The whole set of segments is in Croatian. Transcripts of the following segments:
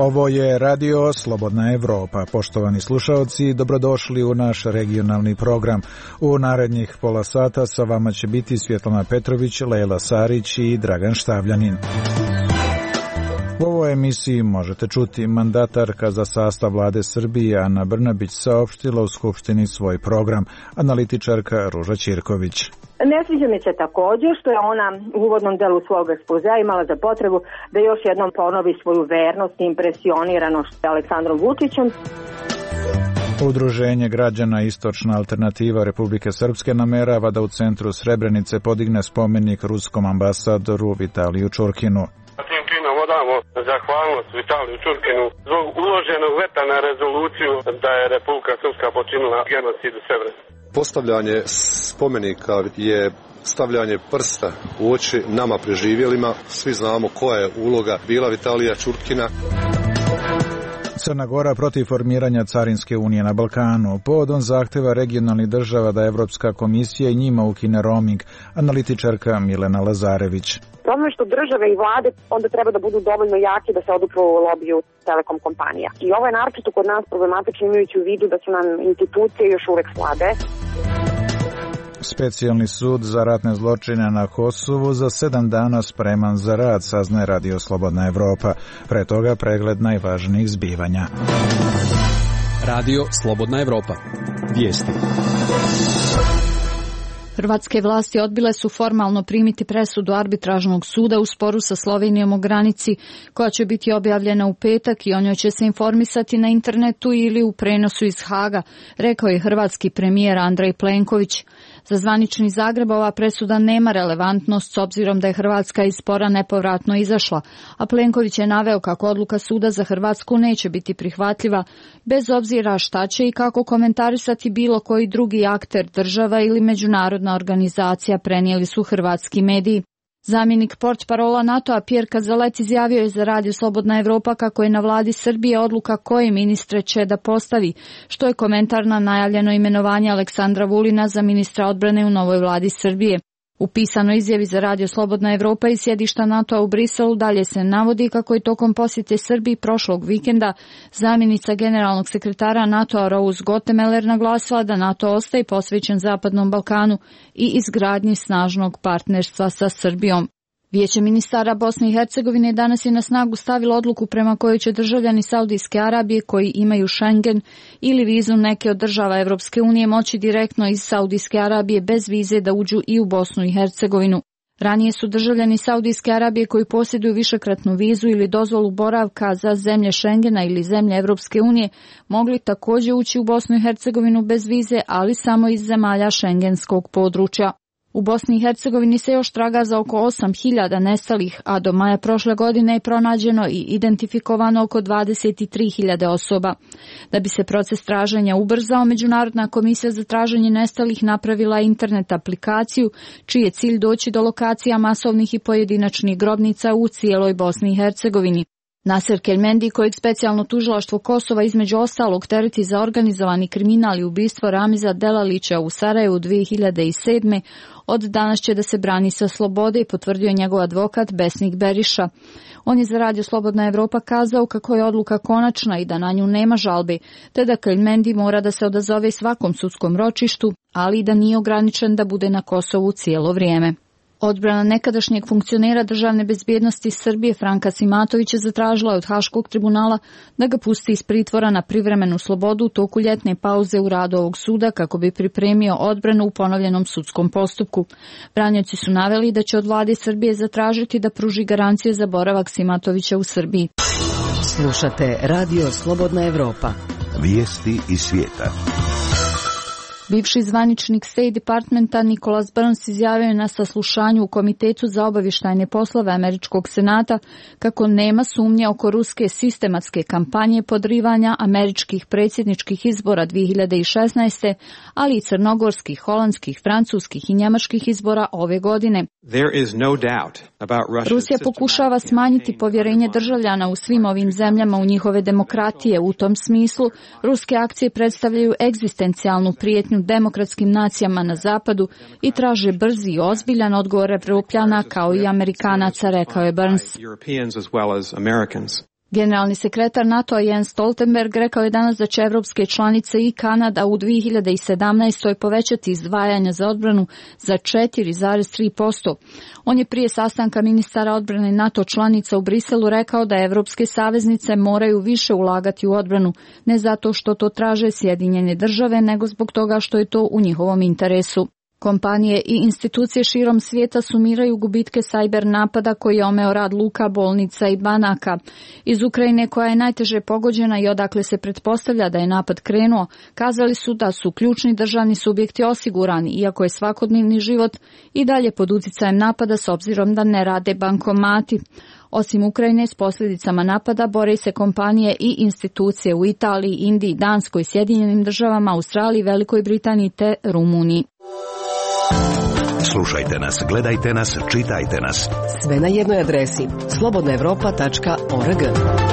Ovo je Radio Slobodna Evropa. Poštovani slušaoci, dobrodošli u naš regionalni program. U narednih pola sata sa vama će biti Svjetlana Petrović, Lejla Sarić i Dragan Štavljanin. U ovoj emisiji možete čuti mandatarka za sastav vlade Srbije Ana Brnabić saopštila u Skupštini svoj program, analitičarka Ruža Ćirković. Ne sviđa mi se također što je ona u uvodnom delu svog ekspozea imala za potrebu da još jednom ponovi svoju vernost i impresioniranost Aleksandrom Vučićem. Udruženje građana Istočna alternativa Republike Srpske namerava da u centru Srebrenice podigne spomenik ruskom ambasadoru Vitaliju Čurkinu. Tim činom odamo zahvalnost Vitaliju Čurkinu zbog uloženog veta na rezoluciju da je Republika Srpska počinila genocid u Srebrenici. Postavljanje spomenika je stavljanje prsta u oči nama preživjelima. Svi znamo koja je uloga bila Vitalija Čurkina. Crna Gora protiv formiranja Carinske unije na Balkanu. Povodom zahteva regionalnih država da Evropska komisija i njima ukine roaming, analitičarka Milena Lazarević. Problem je što države i vlade onda treba da budu dovoljno jake da se odupru lobiju telekom kompanija. I ovo je naročito kod nas problematično imajući u vidu da su nam institucije još uvek slabe. Specijalni sud za ratne zločine na Kosovu za 7 dana spreman za rad, saznaje Radio Slobodna Evropa. Pre toga pregled najvažnijih zbivanja. Radio Slobodna Evropa. Vijesti. Hrvatske vlasti odbile su formalno primiti presudu arbitražnog suda u sporu sa Slovenijom o granici, koja će biti objavljena u petak i o njoj će se informisati na internetu ili u prenosu iz Haga, rekao je hrvatski premijer Andrej Plenković. Za zvanični Zagreb ova presuda nema relevantnost s obzirom da je Hrvatska iz spora nepovratno izašla, a Plenković je naveo kako odluka suda za Hrvatsku neće biti prihvatljiva, bez obzira šta će i kako komentarisati bilo koji drugi akter, država ili međunarodna organizacija, prenijeli su hrvatski mediji. Zamjenik portparola NATO-a Pierre Cazalet izjavio je za Radio Slobodna Evropa kako je na vladi Srbije odluka koje ministre će da postavi, što je komentar na najavljeno imenovanje Aleksandra Vulina za ministra odbrane u novoj vladi Srbije. U pisanoj izjavi za Radio Slobodna Evropa iz sjedišta NATO-a u Briselu dalje se navodi kako je tokom posjete Srbiji prošlog vikenda zamjenica generalnog sekretara NATO-a Rose Gottemeller naglasila da NATO ostaje posvećen Zapadnom Balkanu i izgradnji snažnog partnerstva sa Srbijom. Vijeće ministara Bosne i Hercegovine danas je na snagu stavilo odluku prema kojoj će državljani Saudijske Arabije koji imaju Schengen ili vizu neke od država Evropske unije moći direktno iz Saudijske Arabije bez vize da uđu i u Bosnu i Hercegovinu. Ranije su državljani Saudijske Arabije koji posjeduju višekratnu vizu ili dozvolu boravka za zemlje Schengena ili zemlje Evropske unije mogli također ući u Bosnu i Hercegovinu bez vize, ali samo iz zemalja šengenskog područja. U Bosni i Hercegovini se još traga za oko 8.000 nestalih, a do maja prošle godine je pronađeno i identifikovano oko 23.000 osoba. Da bi se proces traženja ubrzao, Međunarodna komisija za traženje nestalih napravila internet aplikaciju, čiji je cilj doći do lokacija masovnih i pojedinačnih grobnica u cijeloj Bosni i Hercegovini. Naser Kelmendi, kojeg specijalno tužilaštvo Kosova između ostalog tereti za organizovani kriminal i ubistvo Ramiza Delalića u Sarajevu 2007. od danas će da se brani sa slobode i potvrdio njegov advokat Besnik Beriša. On je za Radio Slobodna Evropa kazao kako je odluka konačna i da na nju nema žalbe, te da Kelmendi mora da se odazove svakom sudskom ročištu, ali i da nije ograničen da bude na Kosovu cijelo vrijeme. Odbrana nekadašnjeg funkcionera državne bezbjednosti Srbije Franka Simatovića zatražila je od Haškog tribunala da ga pusti iz pritvora na privremenu slobodu u toku ljetne pauze u radu ovog suda kako bi pripremio odbranu u ponovljenom sudskom postupku. Branioci su naveli da će od vlade Srbije zatražiti da pruži garancije za boravak Simatovića u Srbiji. Slušate Radio Slobodna Evropa. Vijesti iz svijeta. Bivši zvaničnik State Departmenta Nicholas Burns izjavio je na saslušanju u Komitetu za obavještajne poslove Američkog senata kako nema sumnje oko ruske sistematske kampanje podrivanja američkih predsjedničkih izbora 2016. ali i crnogorskih, holandskih, francuskih i njemačkih izbora ove godine. Rusija pokušava smanjiti povjerenje državljana u svim ovim zemljama u njihove demokratije. U tom smislu, ruske akcije predstavljaju egzistencijalnu prijetnju demokratskim nacijama na zapadu i traže brzi i ozbiljan odgovor Evropljana kao i Amerikanaca, rekao je Burns. Generalni sekretar NATO-a Jens Stoltenberg rekao je danas da će evropske članice i Kanada u 2017. povećati izdvajanja za odbranu za 4,3%. On je prije sastanka ministara odbrane NATO članica u Briselu rekao da evropske saveznice moraju više ulagati u odbranu, ne zato što to traže Sjedinjene države, nego zbog toga što je to u njihovom interesu. Kompanije i institucije širom svijeta sumiraju gubitke sajber napada koji je omeo rad luka, bolnica i banaka. Iz Ukrajine, koja je najteže pogođena i odakle se pretpostavlja da je napad krenuo, kazali su da su ključni državni subjekti osigurani, iako je svakodnevni život i dalje pod uticajem napada s obzirom da ne rade bankomati. Osim Ukrajine, s posljedicama napada bore se kompanije i institucije u Italiji, Indiji, Danskoj, Sjedinjenim državama, Australiji, Velikoj Britaniji te Rumuniji. Slušajte nas, gledajte nas, čitajte nas. Sve na jednoj adresi slobodnaevropa.org.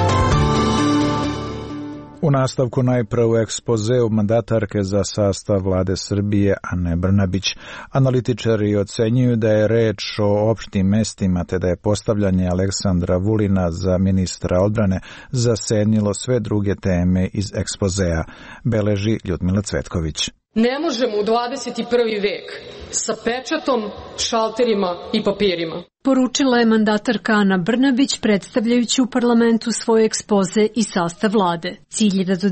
U nastavku najprve u ekspozeu mandatarke za sastav vlade Srbije Ane Brnabić. Analitičari ocenjuju da je reč o opštim mestima te da je postavljanje Aleksandra Vulina za ministra odbrane zasenilo sve druge teme iz ekspozea, beleži Ljudmila Cvetković. Ne možemo u 21. vek sa pečatom, šalterima i papirima. Poručila je mandatarka Ana Brnabić predstavljajući u parlamentu svoj ekspoze i sastav vlade. Cilj je da do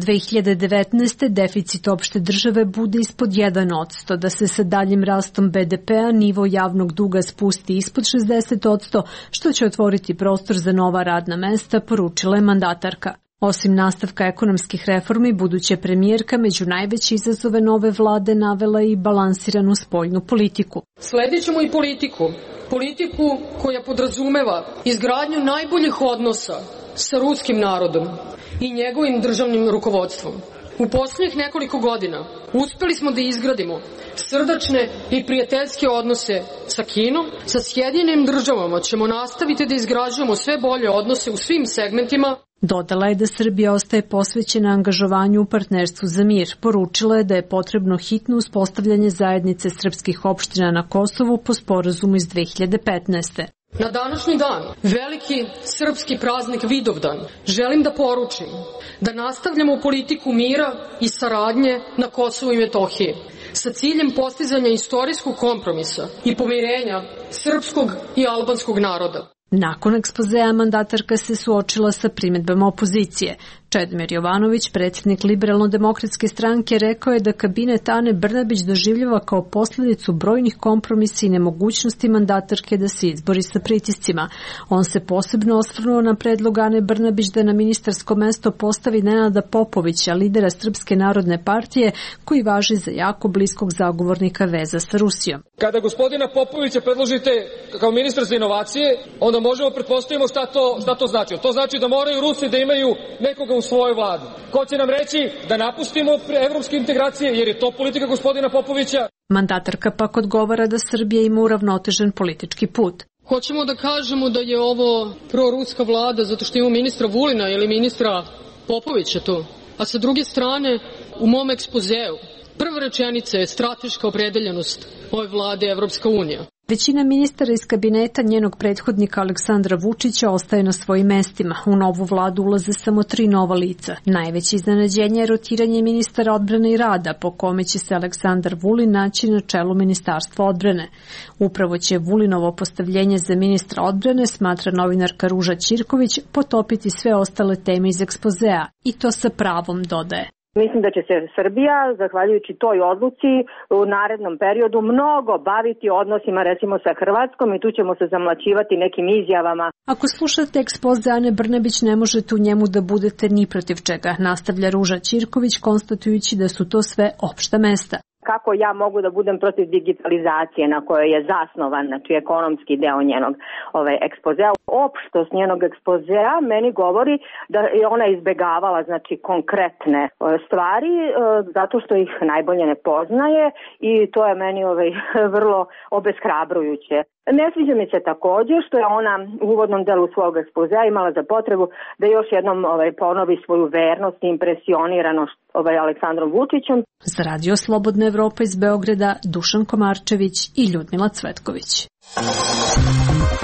2019. deficit opšte države bude ispod 1%, da se sa daljim rastom BDP-a nivo javnog duga spusti ispod 60%, što će otvoriti prostor za nova radna mesta, poručila je mandatarka. Osim nastavka ekonomskih reformi, buduća premijerka među najveće izazove nove vlade navela i balansiranu spoljnu politiku. Sledit ćemo i politiku koja podrazumeva izgradnju najboljih odnosa sa ruskim narodom i njegovim državnim rukovodstvom. U posljednjih nekoliko godina uspeli smo da izgradimo srdačne i prijateljske odnose sa Kinom. Sa Sjedinjenim državama ćemo nastaviti da izgrađujemo sve bolje odnose u svim segmentima. Dodala je da Srbija ostaje posvećena angažovanju u partnerstvu za mir. Poručila je da je potrebno hitno uspostavljanje zajednice srpskih opština na Kosovu po sporazumu iz 2015. Na današnji dan, veliki srpski praznik Vidovdan, želim da poručim da nastavljamo politiku mira i saradnje na Kosovu i Metohiji sa ciljem postizanja istorijskog kompromisa i pomirenja srpskog i albanskog naroda. Nakon ekspozea mandatarka se suočila sa primedbama opozicije. Čedomir Jovanović, predsjednik Liberalno-demokratske stranke, rekao je da kabinet Ane Brnabić doživljava kao posljedicu brojnih kompromisa i nemogućnosti mandatarke da se izbori sa pritiscima. On se posebno osvrnuo na predlog Ane Brnabić da na ministarsko mesto postavi Nenada Popovića, lidera Srpske narodne partije, koji važi za jako bliskog zagovornika veza sa Rusijom. Kada gospodina Popovića predložite kao ministar za inovacije, onda možemo pretpostavimo šta to znači. To znači da moraju Rusi da imaju nekoga u svojoj vladi. Ko će nam reći da napustimo evropske integracije, jer je to politika gospodina Popovića? Mandatarka pak odgovara da Srbija ima uravnotežen politički put. Hoćemo da kažemo da je ovo proruska vlada zato što ima ministra Vulina ili ministra Popovića tu. A sa druge strane, u mom ekspozeu, prva rečenica je strateška opredeljenost ove vlade Evropska unija. Većina ministara iz kabineta njenog prethodnika Aleksandra Vučića ostaje na svojim mestima. U novu vladu ulaze samo 3 nova lica. Najveće iznenađenje je rotiranje ministara odbrane i rada, po kome će se Aleksandar Vulin naći na čelu Ministarstva odbrane. Upravo će Vulinovo postavljenje za ministra odbrane, smatra novinarka Ruža Ćirković, potopiti sve ostale teme iz ekspozea. I to sa pravom, dodaje. Mislim da će se Srbija, zahvaljujući toj odluci, u narednom periodu mnogo baviti odnosima recimo sa Hrvatskom i tu ćemo se zamlaćivati nekim izjavama. Ako slušate ekspoze Ane Brnabić, ne možete u njemu da budete ni protiv čega, nastavlja Ruža Ćirković, konstatujući da su to sve opšta mesta. Kako ja mogu da budem protiv digitalizacije na kojoj je zasnovan, znači ekonomski deo njenog ekspozea. Opštost njenog ekspozea meni govori da je ona izbegavala znači konkretne stvari zato što ih najbolje ne poznaje i to je meni vrlo obeshrabrujuće. Ne sviđa mi se također što je ona u uvodnom delu svog ekspozea imala za potrebu da još jednom ponovi svoju vernost i impresioniranost Aleksandrom Vučićem. Za Radio Slobodna Evropa iz Beograda, Dušan Komarčević i Ljudmila Cvetković.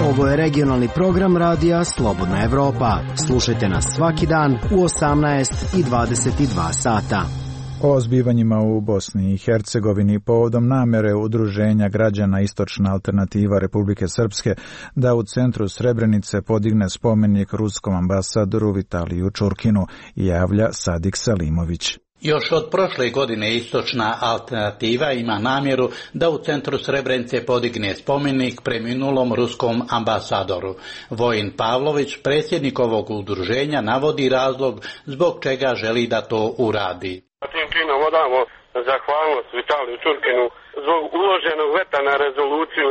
Ovo je regionalni program radija Slobodna Evropa. Slušajte nas svaki dan u 18 i 22 sata. O zbivanjima u Bosni i Hercegovini povodom namere Udruženja građana Istočna alternativa Republike Srpske da u centru Srebrenice podigne spomenik ruskom ambasadoru Vitaliju Čurkinu, javlja Sadik Salimović. Još od prošle godine Istočna alternativa ima namjeru da u centru Srebrenice podigne spomenik preminulom ruskom ambasadoru. Vojin Pavlović, predsjednik ovog udruženja, navodi razlog zbog čega želi da to uradi. Tim činom odamo zahvalnost Vitaliju Čurkinu zbog uloženog veta na rezoluciju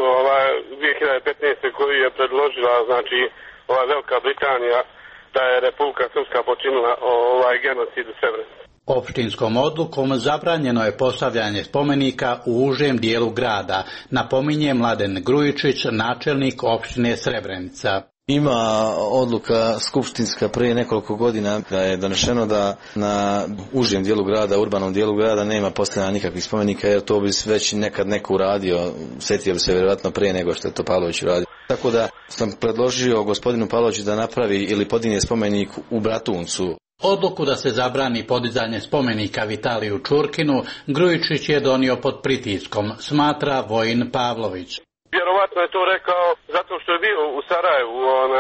2015. koju je predložila Velika Britanija da je Republika Srpska počinila genocid u Srebrenici. Opštinskom odlukom zabranjeno je postavljanje spomenika u užem dijelu grada, napominje Mladen Grujičić, načelnik opštine Srebrenica. Ima odluka skupštinska prije nekoliko godina da je donešeno da na užem dijelu grada, urbanom dijelu grada nema postavljanja nikakvih spomenika, jer to bi već nekad neko uradio, sjetio bi se vjerojatno prije nego što je to Pavlović uradio. Tako da sam predložio gospodinu Pavloviću da napravi ili podigne spomenik u Bratuncu. Odluku da se zabrani podizanje spomenika Vitaliju Čurkinu Grujičić je donio pod pritiskom, smatra Vojin Pavlović. Vjerovatno je to rekao zato što je bio u Sarajevu,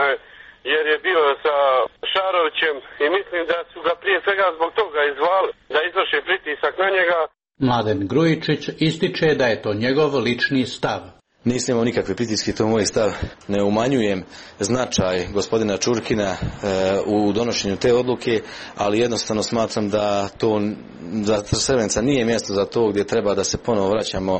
jer je bio sa Šarovićem i mislim da su ga prije svega zbog toga izvali, da izvrše pritisak na njega. Mladen Grujičić ističe da je to njegov lični stav. Nisam imao nikakve pritiske, to je moj stav. Ne umanjujem značaj gospodina Čurkina u donošenju te odluke, ali jednostavno smatram da Srebrenica nije mjesto za to gdje treba da se ponovo vraćamo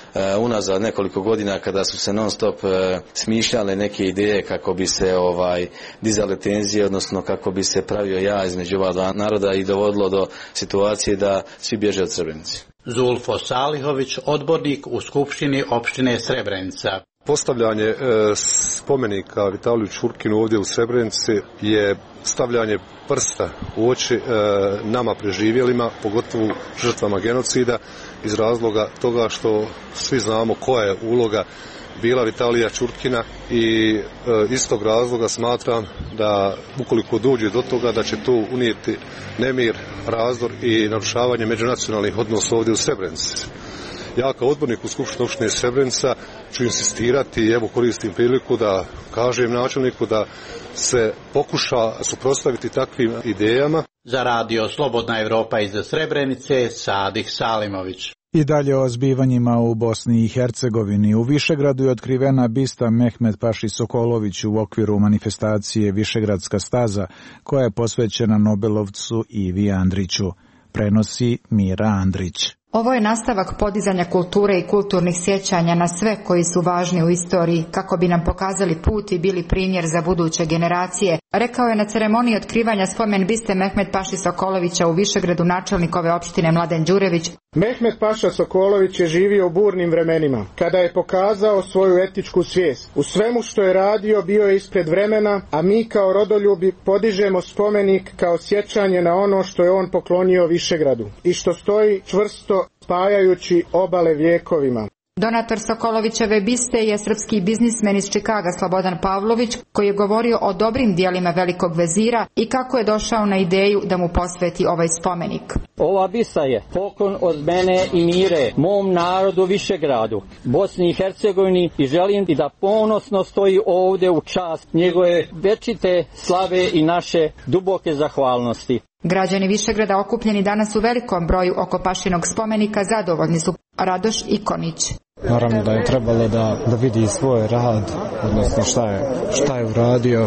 unazad nekoliko godina kada su se non stop smišljale neke ideje kako bi se dizale tenzije, odnosno kako bi se pravio jaz između ova dva naroda i dovodilo do situacije da svi bježe od Srebrenice. Zulfo Salihović, odbornik u Skupštini opštine Srebrenica. Postavljanje spomenika Vitaliju Čurkinu ovdje u Srebrenici je stavljanje prsta u oči nama preživjelima, pogotovo žrtvama genocida, iz razloga toga što svi znamo koja je uloga bila Vitalija Čurkina i iz tog razloga smatram da ukoliko dođe do toga da će to unijeti nemir, razdor i narušavanje međunacionalnih odnosa ovdje u Srebrenici. Ja kao odbornik u Skupštini opštine Srebrenica ću insistirati i evo koristim priliku da kažem načelniku da se pokuša suprotstaviti takvim idejama. Za radio Slobodna Evropa iz Srebrenice, Sadik Salimović. I dalje o zbivanjima u Bosni i Hercegovini. U Višegradu je otkrivena bista Mehmet Paši Sokoloviću u okviru manifestacije Višegradska staza, koja je posvećena Nobelovcu Ivi Andriću. Prenosi Mira Andrić. Ovo je nastavak podizanja kulture i kulturnih sjećanja na sve koji su važni u istoriji kako bi nam pokazali put i bili primjer za buduće generacije, rekao je na ceremoniji otkrivanja spomen biste Mehmet Paši Sokolovića u Višegradu načelnik ove opštine Mladen Đurević. Mehmet Paša Sokolović je živio u burnim vremenima, kada je pokazao svoju etičku svijest. U svemu što je radio bio je ispred vremena, a mi kao rodoljubi podižemo spomenik kao sjećanje na ono što je on poklonio Višegradu i što stoji čvrsto spajajući obale vijekovima. Donator Sokolovićeve biste je srpski biznismen iz Čikaga Slobodan Pavlović, koji je govorio o dobrim dijelima velikog vezira i kako je došao na ideju da mu posveti ovaj spomenik. Ova bista je poklon od mene i Mire, mom narodu Višegradu, Bosni i Hercegovini, i želim i da ponosno stoji ovdje u čast njegove večite slave i naše duboke zahvalnosti. Građani Višegrada okupljeni danas u velikom broju oko Pašinog spomenika zadovoljni su. Radoš Ikonić. Naravno da je trebalo da vidi svoj rad, odnosno šta je uradio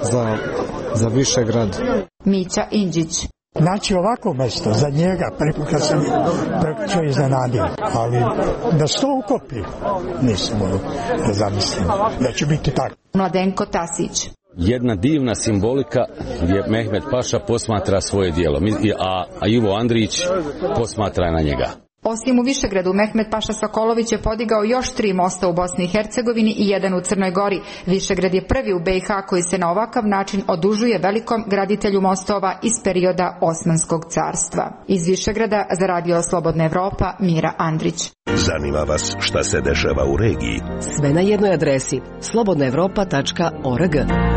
za Višegrad. Mića Indžić. Znači ovako mjesto za njega, kad sam preko iznenadio, ali da se to ukopi, nisam da zamislim da će biti tako. Mladenko Tasić. Jedna divna simbolika gdje Mehmet Paša posmatra svoje djelo, a Ivo Andrić posmatra na njega. Osim u Višegradu, Mehmet Paša Sokolović je podigao još 3 mosta u Bosni i Hercegovini i 1 u Crnoj Gori. Višegrad je prvi u BiH koji se na ovakav način odužuje velikom graditelju mostova iz perioda Osmanskog carstva. Iz Višegrada za Radio Slobodna Evropa, Mira Andrić. Zanima vas šta se dešava u regiji? Sve na jednoj adresi slobodnaevropa.org.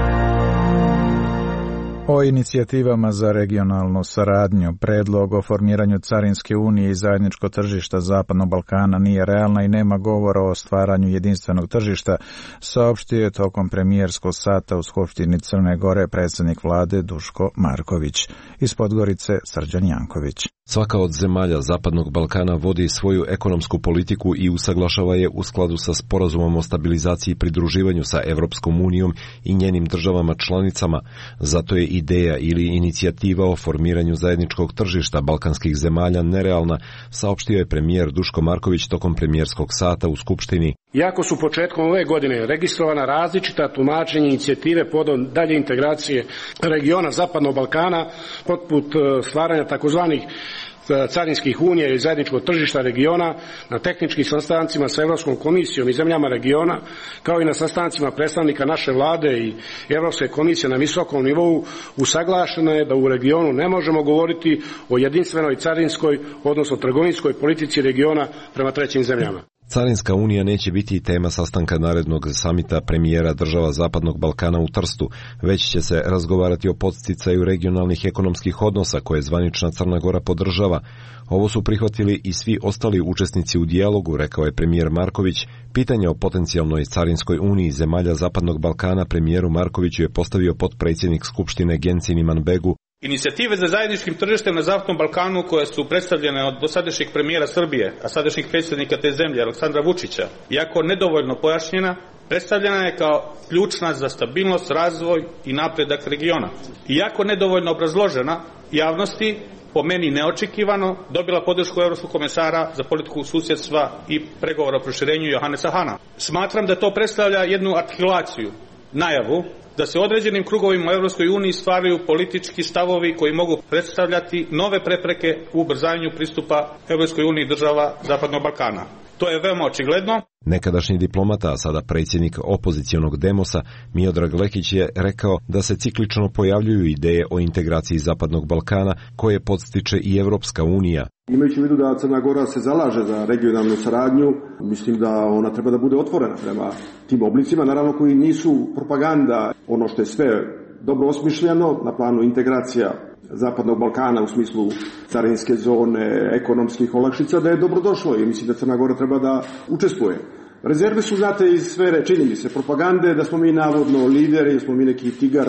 O inicijativama za regionalnu saradnju, predlog o formiranju Carinske unije i zajedničko tržišta Zapadnog Balkana nije realna i nema govora o stvaranju jedinstvenog tržišta, saopštio je tokom premijerskog sata u Skupštini Crne Gore predsjednik vlade Duško Marković. Iz Podgorice Srđan Janković. Svaka od zemalja Zapadnog Balkana vodi svoju ekonomsku politiku i usaglašava je u skladu sa sporazumom o stabilizaciji i pridruživanju sa Evropskom unijom i njenim državama članicama. Zato je ideja ili inicijativa o formiranju zajedničkog tržišta balkanskih zemalja nerealna, saopštio je premijer Duško Marković tokom premijerskog sata u Skupštini. Iako su početkom ove godine registrovana različita tumačenja inicijative povodom dalje integracije regiona Zapadnog Balkana, poput stvaranja takozvanih carinskih unija i zajedničkog tržišta regiona, na tehničkim sastancima sa Evropskom komisijom i zemljama regiona, kao i na sastancima predstavnika naše vlade i Evropske komisije na visokom nivou, usaglašeno je da u regionu ne možemo govoriti o jedinstvenoj carinskoj, odnosno trgovinskoj politici regiona prema trećim zemljama. Carinska unija neće biti tema sastanka narednog samita premijera država Zapadnog Balkana u Trstu, već će se razgovarati o podsticaju regionalnih ekonomskih odnosa koje zvanična Crna Gora podržava. Ovo su prihvatili i svi ostali učesnici u dijalogu, rekao je premijer Marković. Pitanje o potencijalnoj carinskoj uniji zemalja Zapadnog Balkana premijeru Markoviću je postavio potpredsjednik Skupštine Gencin Imanbegu. Inicijative za zajedničkim tržištem na Zapadnom Balkanu koje su predstavljene od dosadašnjeg premijera Srbije, a sadašnjeg predsjednika te zemlje Aleksandra Vučića, iako nedovoljno pojašnjena, predstavljena je kao ključna za stabilnost, razvoj i napredak regiona. Iako nedovoljno obrazložena javnosti, po meni neočekivano, dobila podršku Evropskog komesara za politiku susjedstva i pregovora o proširenju Johanesa Hana. Smatram da to predstavlja jednu artikulaciju, najavu, da se određenim krugovima u Evropskoj uniji stvaraju politički stavovi koji mogu predstavljati nove prepreke u ubrzanju pristupa Evropskoj uniji država Zapadnog Balkana. To je veoma očigledno. Nekadašnji diplomata, a sada predsjednik opozicionog Demosa, Miodrag Lekić je rekao da se ciklično pojavljuju ideje o integraciji Zapadnog Balkana koje podstiče i Evropska unija. Imajući u vidu da Crna Gora se zalaže za regionalnu saradnju, mislim da ona treba da bude otvorena prema tim oblicima, naravno koji nisu propaganda, ono što je sve dobro osmišljeno na planu integracija Zapadnog Balkana u smislu carinske zone, ekonomskih olakšica, da je dobrodošlo i mislim da Crna Gora treba da učestvuje. Rezerve su, znate, iz sfere, čini mi se, propagande, da smo mi navodno lideri, da smo mi neki tigar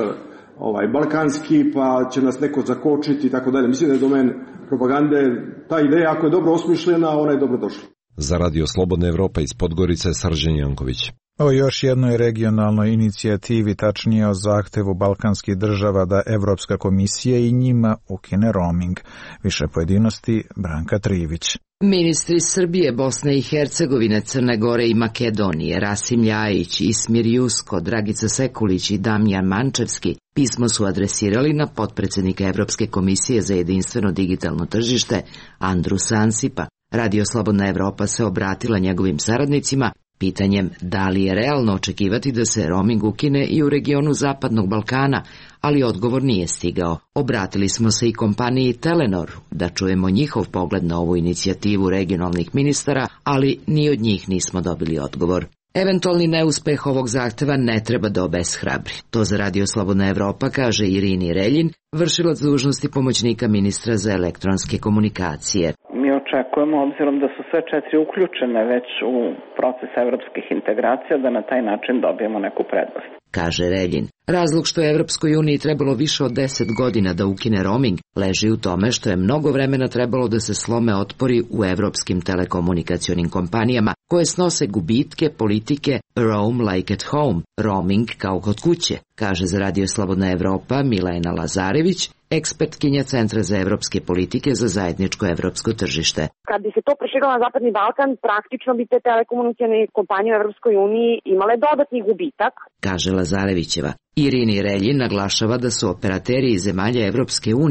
balkanski, pa će nas neko zakočiti i tako dalje. Mislim da je domen propagande, ta ideja, ako je dobro osmišljena, ona je dobrodošla. Za Radio Slobodna Evropa iz Podgorice, Srđan Janković. O još jednoj regionalnoj inicijativi, tačnije o zahtevu balkanskih država da Evropska komisija i njima ukine roaming. Više pojedinosti, Branka Trivić. Ministri Srbije, Bosne i Hercegovine, Crne Gore i Makedonije, Rasim Ljajić, Ismir Jusko, Dragica Sekulić i Damjan Mančevski pismo su adresirali na potpredsjednika Evropske komisije za jedinstveno digitalno tržište Andru Sansipa. Radio Slobodna Evropa se obratila njegovim saradnicima pitanjem da li je realno očekivati da se roaming ukine i u regionu Zapadnog Balkana, ali odgovor nije stigao. Obratili smo se i kompaniji Telenor da čujemo njihov pogled na ovu inicijativu regionalnih ministara, ali ni od njih nismo dobili odgovor. Eventualni neuspeh ovog zahteva ne treba da obeshrabri. To za Radio Slobodna Evropa kaže Irini Reljin, vršilac dužnosti pomoćnika ministra za elektronske komunikacije. Mi očekujemo, obzirom da su sve 4 uključene već u proces evropskih integracija, da na taj način dobijemo neku prednost, kaže Reljin. Razlog što je Evropskoj uniji trebalo više od 10 godina da ukine roaming leži u tome što je mnogo vremena trebalo da se slome otpori u evropskim telekomunikacionim kompanijama koje snose gubitke politike Roam like at home, roaming kao kod kuće, kaže za Radio Slobodna Evropa Milena Lazarević, ekspertkinja Centra za evropske politike za zajedničko evropsko tržište. Kad bi se to proširilo na Zapadni Balkan, praktično bi te telekomunikacione kompanije u Evropskoj uniji imale dodatni gubitak, kaže Lazarevićeva. Irini Reljin naglašava da su operateri iz zemalja Evropske unije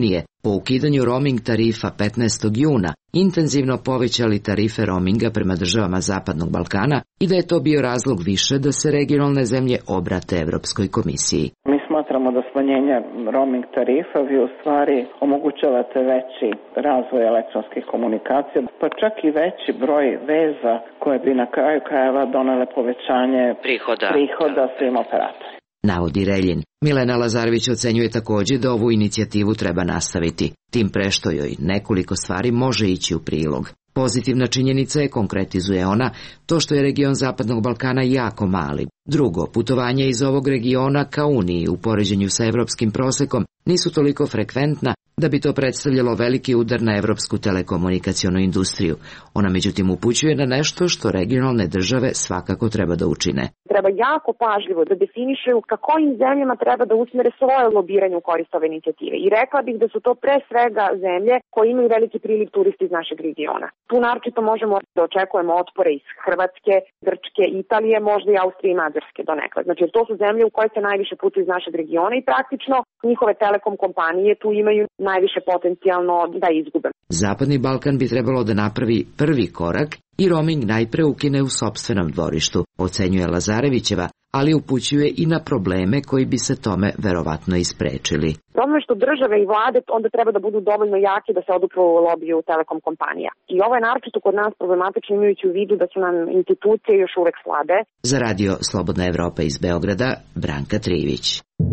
po ukidanju roaming tarifa 15. juna intenzivno povećali tarife roaminga prema državama Zapadnog Balkana i da je to bio razlog više da se regionalne zemlje obrate Evropskoj komisiji. Mi smatramo da smanjenje roaming tarifa vi u stvari omogućavate veći razvoj elektronskih komunikacija, pa čak i veći broj veza koje bi na kraju krajeva donele povećanje prihoda svim operatorima. Navodi Reljin. Milena Lazarević ocenjuje također da ovu inicijativu treba nastaviti, tim pre što joj nekoliko stvari može ići u prilog. Pozitivna činjenica je, konkretizuje ona, to što je region Zapadnog Balkana jako mali. Drugo, putovanja iz ovog regiona ka Uniji u poređenju sa evropskim prosekom nisu toliko frekventna da bi to predstavljalo veliki udar na evropsku telekomunikacionu industriju. Ona međutim upućuje na nešto što regionalne države svakako treba da učine. Treba jako pažljivo da definišaju ka kojim zemljama treba da usmere svoje lobiranje u korist ove inicijative. I rekla bih da su to pre svega zemlje koje imaju veliki priliv turista iz našeg regiona. Tu naročito možemo da očekujemo otpore iz Hrvatske, Grčke, Italije, možda i Austrije i Mađarske donekle. Znači to su zemlje u koje se najviše putuju iz našeg regiona i praktično njihove telekom kompanije tu imaju najviše potencijalno da izgube. Zapadni Balkan bi trebalo da napravi prvi korak i roaming najpre ukine u sopstvenom dvorištu, ocenjuje Lazarevićeva, ali upućuje i na probleme koji bi se tome verovatno isprečili. Problem je što države i vlade onda treba da budu dovoljno jake da se odupru lobiju telekom kompanija. I ovo je naročito kod nas problematično imajući u vidu da su nam institucije još uvek slabe. Za radio Slobodna Evropa iz Beograda, Branka Trivić.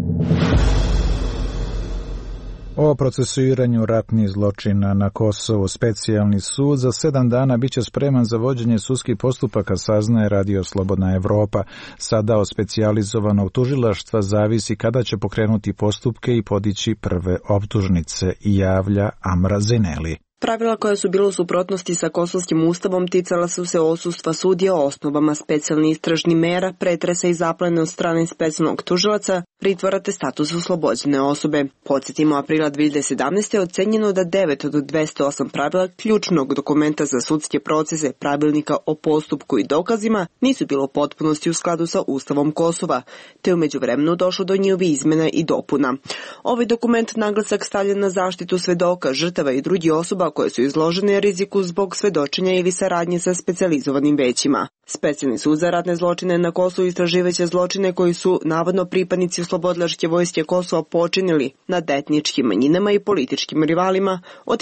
O procesuiranju ratnih zločina na Kosovu specijalni sud za 7 dana biće spreman za vođenje sudskih postupaka, saznaje radio Slobodna Evropa. Sada od specijalizovanog tužilaštva zavisi kada će pokrenuti postupke i podići prve optužnice, javlja Amra Zeneli. Pravila koja su bila u suprotnosti sa kosovskim ustavom ticala su se odsustva sudija o osnovama specijalnih istražnih mera, pretresa i zaplene od strane specijalnog tužilaca, pritvora te status oslobođene osobe. Podsjetimo, aprila 2017. je ocenjeno da 9 od 208 pravila ključnog dokumenta za sudske procese, pravilnika o postupku i dokazima nisu bilo u potpunosti u skladu sa ustavom Kosova, te u međuvremenu došlo do njihovih izmena i dopuna. Ovaj dokument naglasak stavlja na zaštitu svedoka, žrtava i drugih osoba koje su izložene riziku zbog svedočenja ili saradnje sa specijalizovanim većima. Specijalni sud za ratne zločine na Kosovu istraživaće zločine koji su navodno pripadnici oslobodilačke vojske Kosova počinili nad etničkim manjinama i političkim rivalima od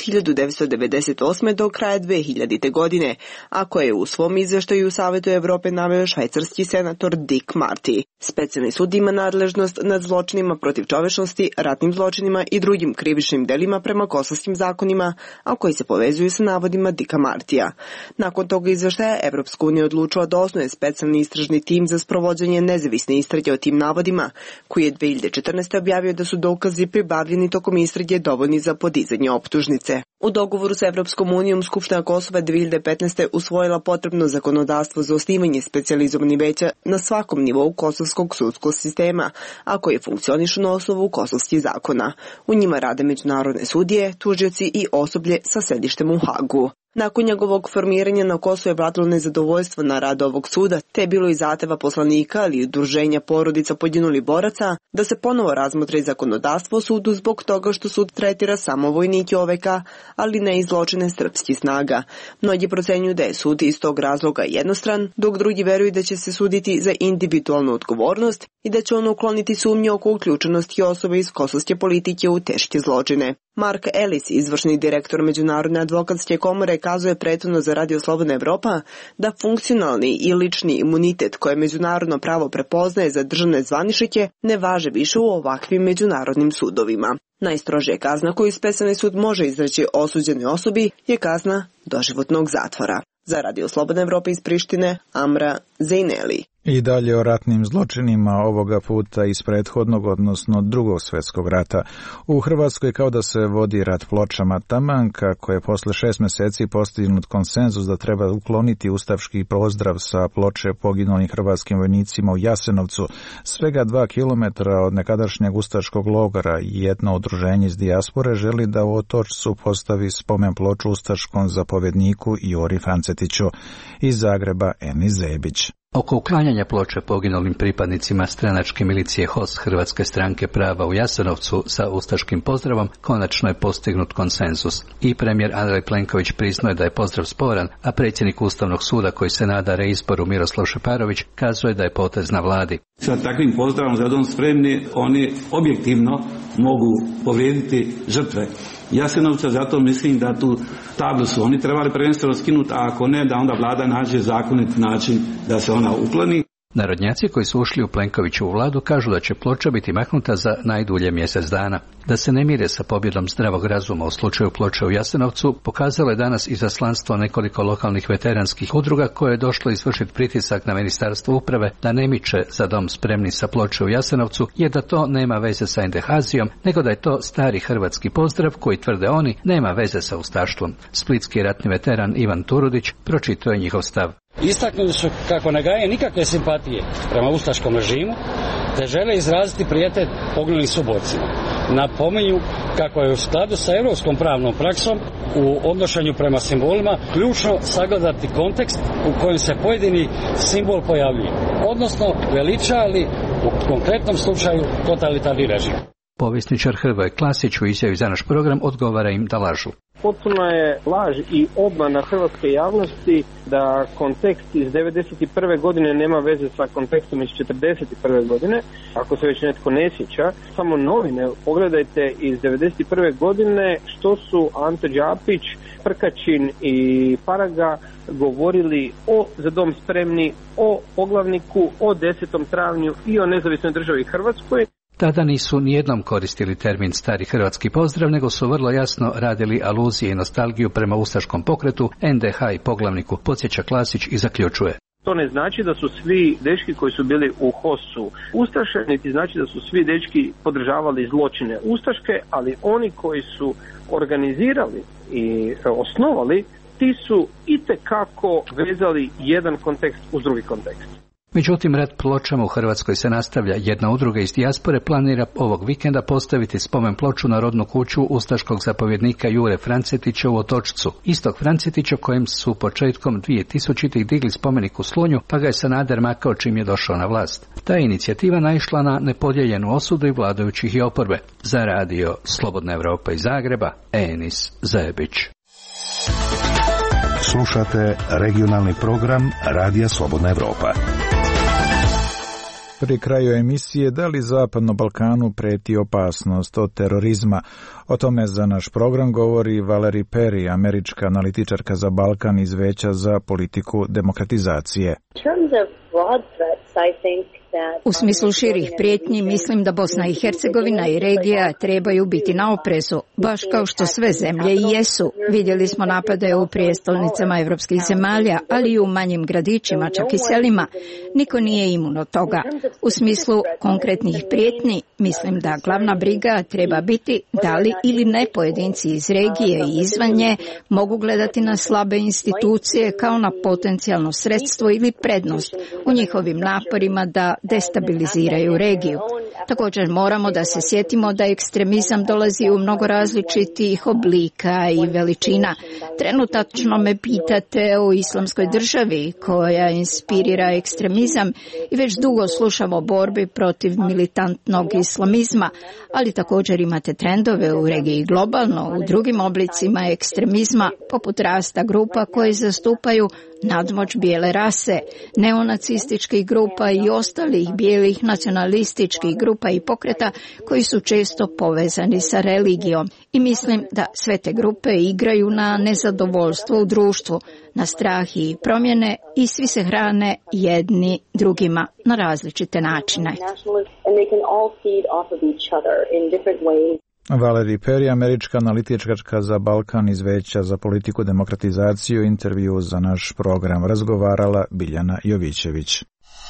1998. do kraja 2000. godine, a koje je u svom izveštaju Savetu Evrope naveo švajcarski senator Dick Marty. Specijalni sud ima nadležnost nad zločinima protiv čovečnosti, ratnim zločinima i drugim krivičnim delima prema kosovskim zakonima, a koji se povezuju sa navodima Dicka Martija. Nakon toga izveštaja Evropska unija odlučila da osnuje specijalni istražni tim za sprovođenje nezavisne istrage o tim navodima, koji je 2014. objavio da su dokazi pribavljeni tokom istrage dovoljni za podizanje optužnice. U dogovoru sa Evropskom unijom Skupština Kosova 2015. usvojila potrebno zakonodavstvo za osnivanje specijalizovanih veća na svakom nivou kosovskog sudskog sistema, a koje funkcionišu na osnovu kosovskih zakona. U njima rade međunarodne sudije, tužioci i osoblje sa sedištem u Hagu. Nakon njegovog formiranja na Kosovu je vladalo nezadovoljstvo na rad ovog suda, te je bilo i zahteva poslanika ali i udruženja porodica poginulih boraca da se ponovo razmotre zakonodavstvo o sudu zbog toga što sud tretira samo vojnike OVK, ali ne i zločine srpskih snaga. Mnogi procenjuju da je sud iz tog razloga jednostran, dok drugi veruju da će se suditi za individualnu odgovornost i da će on ukloniti sumnje oko uključenosti osobe iz kosovske politike u teške zločine. Mark Ellis, izvršni direktor Međunarodne advokatske komore, kazuje prethodno za radio Slobodna Evropa da funkcionalni i lični imunitet koje međunarodno pravo prepoznaje za državne zvaničnike ne važe više u ovakvim međunarodnim sudovima. Najstrožija kazna koju specijalni sud može izreći osuđenoj osobi je kazna doživotnog zatvora. Za radio Slobodna Evropa iz Prištine, Amra Zeneli. I dalje o ratnim zločinima, ovoga puta iz prethodnog, odnosno Drugog svjetskog rata. U Hrvatskoj kao da se vodi rat pločama, taman kako je posle 6 meseci postignut konsenzus da treba ukloniti ustaški pozdrav sa ploče poginulim hrvatskim vojnicima u Jasenovcu, svega 2 kilometra od nekadašnjeg ustaškog logora, jedno udruženje iz dijaspore želi da u Otočcu postavi spomen ploču ustaškom zapovjedniku Juri Francetiću. Iz Zagreba Eni Zebić. Oko uklanjanja ploče poginulim pripadnicima stranačke milicije HOS Hrvatske stranke prava u Jasenovcu sa ustaškim pozdravom konačno je postignut konsenzus. I premijer Andrej Plenković priznao je da je pozdrav sporan, a predsjednik Ustavnog suda koji se nada reizboru Miroslav Šeparović kazuje da je potez na vladi. Sa takvim pozdravom za dom spremni oni objektivno mogu povrijediti žrtve Jasenovca, zato mislim da tu tablu su oni trebali prvenstveno skinuti, a ako ne, da onda vlada nađe zakonit način da se ona ukloni. Narodnjaci koji su ušli u Plenkovićevu vladu kažu da će ploča biti maknuta za najdulje mjesec dana. Da se ne mire sa pobjedom zdravog razuma u slučaju ploče u Jasenovcu pokazalo je danas izaslanstvo nekoliko lokalnih veteranskih udruga koje je došlo izvršiti pritisak na Ministarstvo uprave da ne miče za dom spremni sa ploče u Jasenovcu, jer da to nema veze sa NDH-zijom, nego da je to stari hrvatski pozdrav koji, tvrde oni, nema veze sa ustaštvom. Splitski ratni veteran Ivan Turudić pročitao je njihov stav. Istaknuli su kako ne gaje nikakve simpatije prema ustaškom režimu, te žele izraziti prijetet poginulim suborcima. Napominju kako je u skladu sa europskom pravnom praksom u odnošenju prema simbolima ključno sagledati kontekst u kojem se pojedini simbol pojavljuje, odnosno veliča li u konkretnom slučaju totalitarni režim. Povjesničar Hrvoje Klasić u izjavi za naš program odgovara im da lažu. Potpuno je laž i obmana hrvatske javnosti da kontekst iz 1991. godine nema veze sa kontekstom iz 1941. godine. Ako se već netko ne sjeća, samo novine pogledajte iz 1991. godine što su Anto Đapić, Prkačin i Paraga govorili o Za dom spremni, o poglavniku, o 10. travnju i o nezavisnoj državi Hrvatskoj. Tada nisu nijednom koristili termin stari hrvatski pozdrav, nego su vrlo jasno radili aluzije i nostalgiju prema ustaškom pokretu, NDH i poglavniku, podsjeća Klasić i zaključuje. To ne znači da su svi dečki koji su bili u HOS-u ustaše, niti znači da su svi dečki podržavali zločine ustaške, ali oni koji su organizirali i osnovali, ti su itekako vezali jedan kontekst uz drugi kontekst. Međutim, rat pločama u Hrvatskoj se nastavlja. Jedna udruga iz dijaspore planira ovog vikenda postaviti spomen ploču na rodnu kuću ustaškog zapovjednika Jure Francetića u Otočcu. Istog Francetića kojem su početkom 2000-ih digli spomenik u Slunju, pa ga je Sanader makao čim je došao na vlast. Ta je inicijativa naišla na nepodijeljenu osudu i vladajućih i oporbe. Za radio Slobodna Evropa iz Zagreba, Enis Zajebić. Slušate regionalni program Radija Slobodna Evropa. Pri kraju emisije, da li Zapadnom Balkanu preti opasnost od terorizma? O tome za naš program govori Valerie Perry, američka analitičarka za Balkan iz Veća za politiku demokratizacije. U smislu širih prijetnji mislim da Bosna i Hercegovina i regija trebaju biti na oprezu, baš kao što sve zemlje i jesu. Vidjeli smo napade u prijestolnicama evropskih zemalja, ali i u manjim gradićima, čak i selima. Niko nije imun od toga. U smislu konkretnih prijetnji mislim da glavna briga treba biti da li ili ne pojedinci iz regije i izvan nje mogu gledati na slabe institucije kao na potencijalno sredstvo ili prednost u njihovim naporima da destabiliziraju regiju. Također moramo da se sjetimo da ekstremizam dolazi u mnogo različitih oblika i veličina. Trenutačno me pitate o islamskoj državi koja inspirira ekstremizam i već dugo slušamo o borbi protiv militantnog islamizma, ali također imate trendove u regiji globalno u drugim oblicima ekstremizma poput rasta grupa koje zastupaju nadmoć bijele rase, neonacističkih grupa i ostalih bijelih nacionalističkih grupa i pokreta koji su često povezani sa religijom. I mislim da sve te grupe igraju na nezadovoljstvo u društvu, na strah i promjene i svi se hrane jedni drugima na različite načine. Valerie Perry, američka analitičarka za Balkan iz Veća za politiku demokratizaciju, intervju za naš program razgovarala Biljana Jovićević.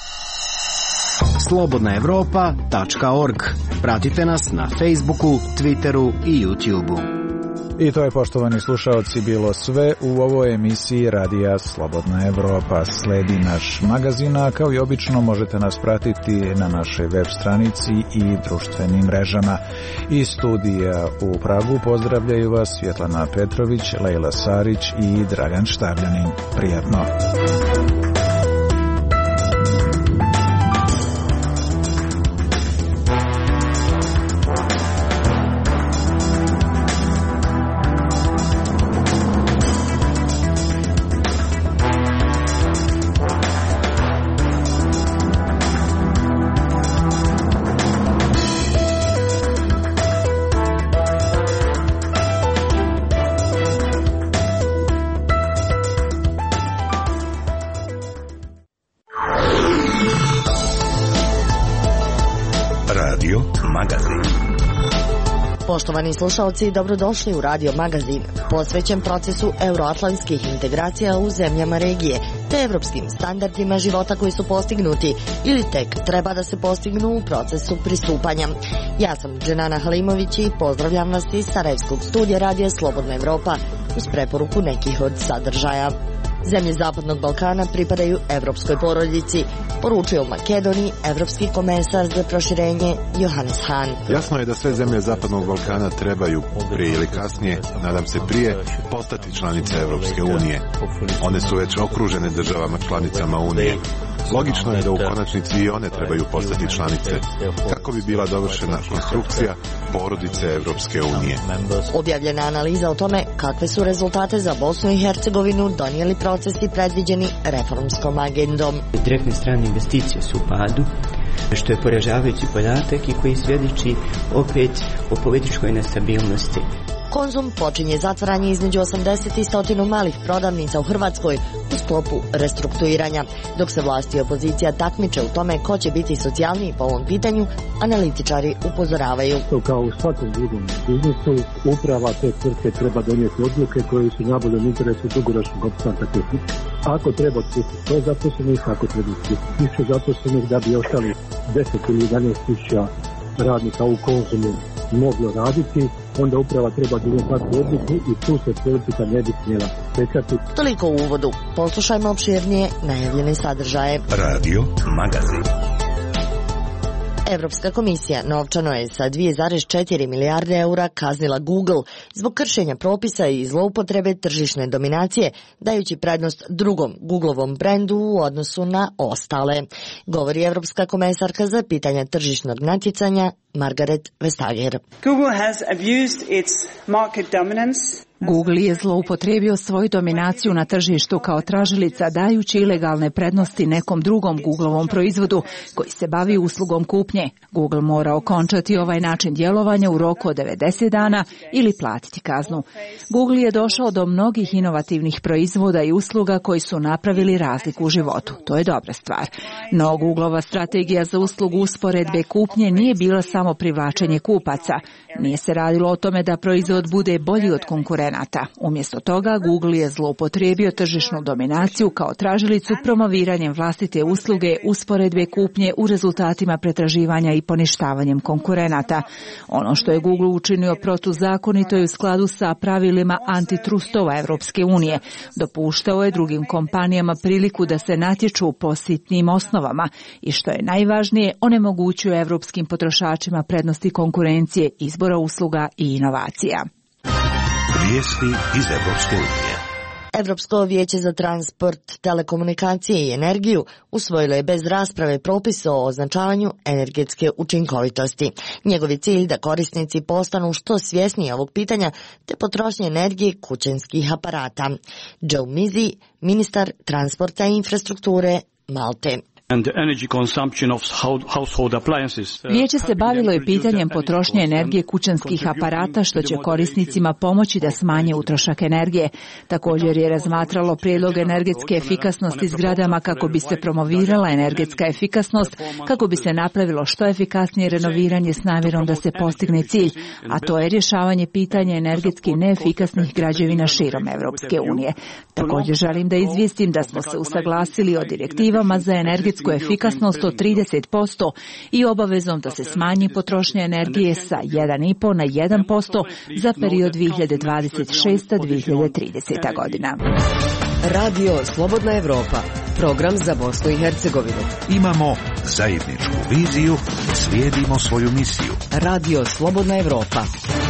Slobodnaevropa.org. Pratite nas na Facebooku, Twitteru i YouTubeu. I to je, poštovani slušalci, bilo sve u ovoj emisiji Radija Slobodna Evropa. Sledi naš magazin, a kao i obično možete nas pratiti na našoj web stranici i društvenim mrežama. Iz studija u Pragu pozdravljaju vas Svjetlana Petrović, Lejla Sarić i Dragan Štavljanin. Prijatno. Radio Magazin. Poštovani slušalci, dobrodošli u Radio Magazin, posvećen procesu euroatlantskih integracija u zemljama regije, te evropskim standardima života koji su postignuti ili tek treba da se postignu u procesu pristupanja. Ja sam Dženana Halimović i pozdravljam vas iz Sarajevskog studija Radija Slobodna Evropa uz preporuku nekih od sadržaja. Zemlje Zapadnog Balkana pripadaju evropskoj porodici, poručio u Makedoniji evropski komesar za proširenje Johannes Hahn. Jasno je da sve zemlje Zapadnog Balkana trebaju prije ili kasnije, nadam se prije, postati članice Evropske unije. One su već okružene državama članicama Unije. Logično je da u konačnici i one trebaju postati članice, kako bi bila dovršena konstrukcija porodice Evropske unije. Objavljena analiza o tome kakve su rezultate za Bosnu i Hercegovinu donijeli procesi predviđeni reformskom agendom. Direktne strane investicije su u padu, što je poražavajući podatak i koji svjedoči opet o političkoj nestabilnosti. Konzum počinje zatvaranje između 80 i 100 malih prodavnica u Hrvatskoj u sklopu restrukturiranja. Dok se vlasti i opozicija takmiče u tome ko će biti socijalniji po ovom pitanju, analitičari upozoravaju. Kao u svakom drugom biznisu, uprava te tvrtke treba donijeti odluke koje su najboljem interesu dugoročnog opstanka te tvrtke. Ako treba otpustiti 100 zaposlenih, ako treba otpustiti 1000 zaposlenih da bi ostali 10 ili 11 tisuća radnika u Konzumu moglo raditi, onda uprava treba donijeti odluku i tu se politika ne bi smjela pečati. Toliko u uvodu. Poslušajmo opširnije najavljene sadržaje. Radio Magazin. Evropska komisija novčano je sa 2,4 milijarde eura kaznila Google zbog kršenja propisa i zloupotrebe tržišne dominacije, dajući prednost drugom Googleovom brendu u odnosu na ostale, govori evropska komesarka za pitanja tržišnog natjecanja Margaret Vestager. Google has abused its market dominance. Google je zloupotrijebio svoju dominaciju na tržištu kao tražilica dajući ilegalne prednosti nekom drugom Googleovom proizvodu koji se bavi uslugom kupnje. Google mora okončati ovaj način djelovanja u roku od 90 dana ili platiti kaznu. Google je došao do mnogih inovativnih proizvoda i usluga koji su napravili razliku u životu. To je dobra stvar. No Googleova strategija za uslugu usporedbe kupnje nije bila samo privlačenje kupaca. Nije se radilo o tome da proizvod bude bolji od konkurenata. Umjesto toga, Google je zloupotrijebio tržišnu dominaciju kao tražilicu promoviranjem vlastite usluge, usporedbe kupnje u rezultatima pretraživanja i poništavanjem konkurenata. Ono što je Google učinio protuzakonito je u skladu sa pravilima antitrustova Evropske unije. Dopuštao je drugim kompanijama priliku da se natječu po sitnim osnovama i što je najvažnije, onemogućuje evropskim potrošačima prednosti konkurencije, izbora usluga i inovacija. Vijesti iz Evropske unije. Evropsko vijeće za transport, telekomunikacije i energiju usvojilo je bez rasprave propis o označavanju energetske učinkovitosti. Njegov je cilj da korisnici postanu što svjesniji ovog pitanja te potrošnje energije kućanskih aparata. Joe Mizzi, ministar transporta i infrastrukture Malte. Vijeće se bavilo i pitanjem potrošnje energije kućanskih aparata što će korisnicima pomoći da smanje utrošak energije. Također je razmatralo prijedlog energetske efikasnosti zgradama kako bi se promovirala energetska efikasnost, kako bi se napravilo što efikasnije renoviranje s namjerom da se postigne cilj, a to je rješavanje pitanja energetski neefikasnih građevina širom Evropske unije. Također želim da izvijestim da smo se usaglasili o direktivama za energetsku efikasnost od 30% i obavezom da se smanji potrošnja energije sa 1,5 na 1% za period 2026-2030. godina. Radio Slobodna Evropa, program za Bosnu i Hercegovinu. Imamo zajedničku viziju, slijedimo svoju misiju. Radio Slobodna Evropa.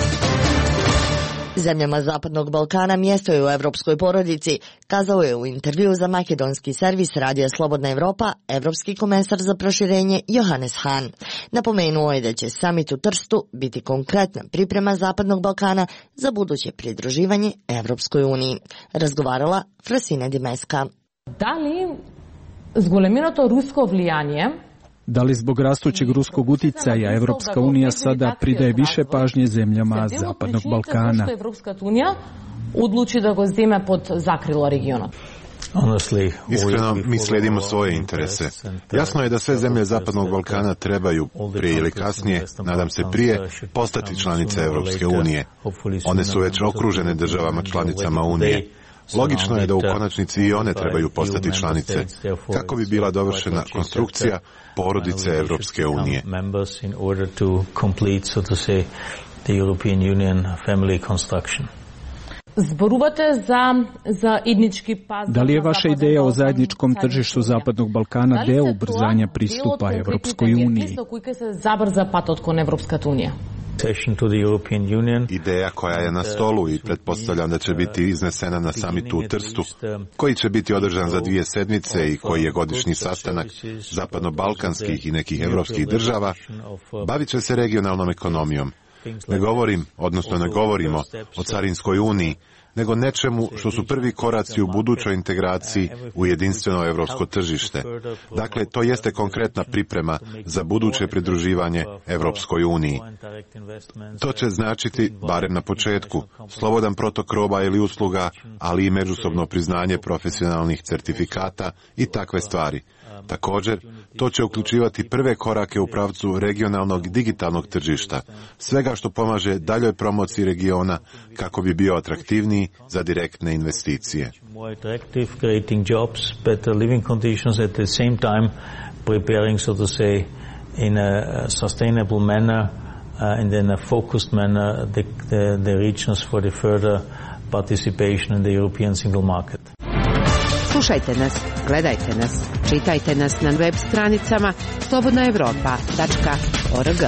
Zemljama Zapadnog Balkana mjesto je u evropskoj porodici, kazao je u intervju za makedonski servis Radija Slobodna Evropa evropski komesar za proširenje Johannes Hahn. Napomenuo je da će samit u Trstu biti konkretna priprema Zapadnog Balkana za buduće pridruživanje Evropskoj uniji. Razgovarala Frasina Dimeska. Da li zgoleminato rusko vlijanje Da li zbog rastućeg ruskog uticaja Evropska unija sada pridaje više pažnje zemljama Zapadnog Balkana? Evropska unija odluči da go zime pod zakrilo regiona? Iskreno, mi slijedimo svoje interese. Jasno je da sve zemlje Zapadnog Balkana trebaju, prije ili kasnije, nadam se prije, postati članice Europske unije. One su već okružene državama članicama Unije. Logično je da u konačnici i one trebaju postati članice, kako bi bila dovršena konstrukcija porodice Europske unije. Зборувате за иднички пазар. Da li je vaša ideja o zajedničkom tržištu Zapadnog Balkana deo ubrzanja pristupa Evropskoj uniji? Кој се забрза патот кон Европската унија? Ideja koja je na stolu i pretpostavljam da će biti iznesena na samitu u Trstu, koji će biti održan za 2 sedmice i koji je godišnji sastanak zapadno-balkanskih i nekih evropskih država, bavit će se regionalnom ekonomijom. Ne govorimo o carinskoj uniji, nego nečemu što su prvi koraci u budućoj integraciji u jedinstveno evropsko tržište. Dakle, to jeste konkretna priprema za buduće pridruživanje Evropskoj uniji. To će značiti, barem na početku, slobodan protok roba ili usluga, ali i međusobno priznanje profesionalnih certifikata i takve stvari. Također, to će uključivati prve korake u pravcu regionalnog digitalnog tržišta, svega što pomaže daljoj promociji regiona kako bi bio atraktivniji za direktne investicije. And in a focused manner the regions for the further participation in the European single market. Slušajte nas, gledajte nas, čitajte nas na web stranicama slobodnaevropa.org.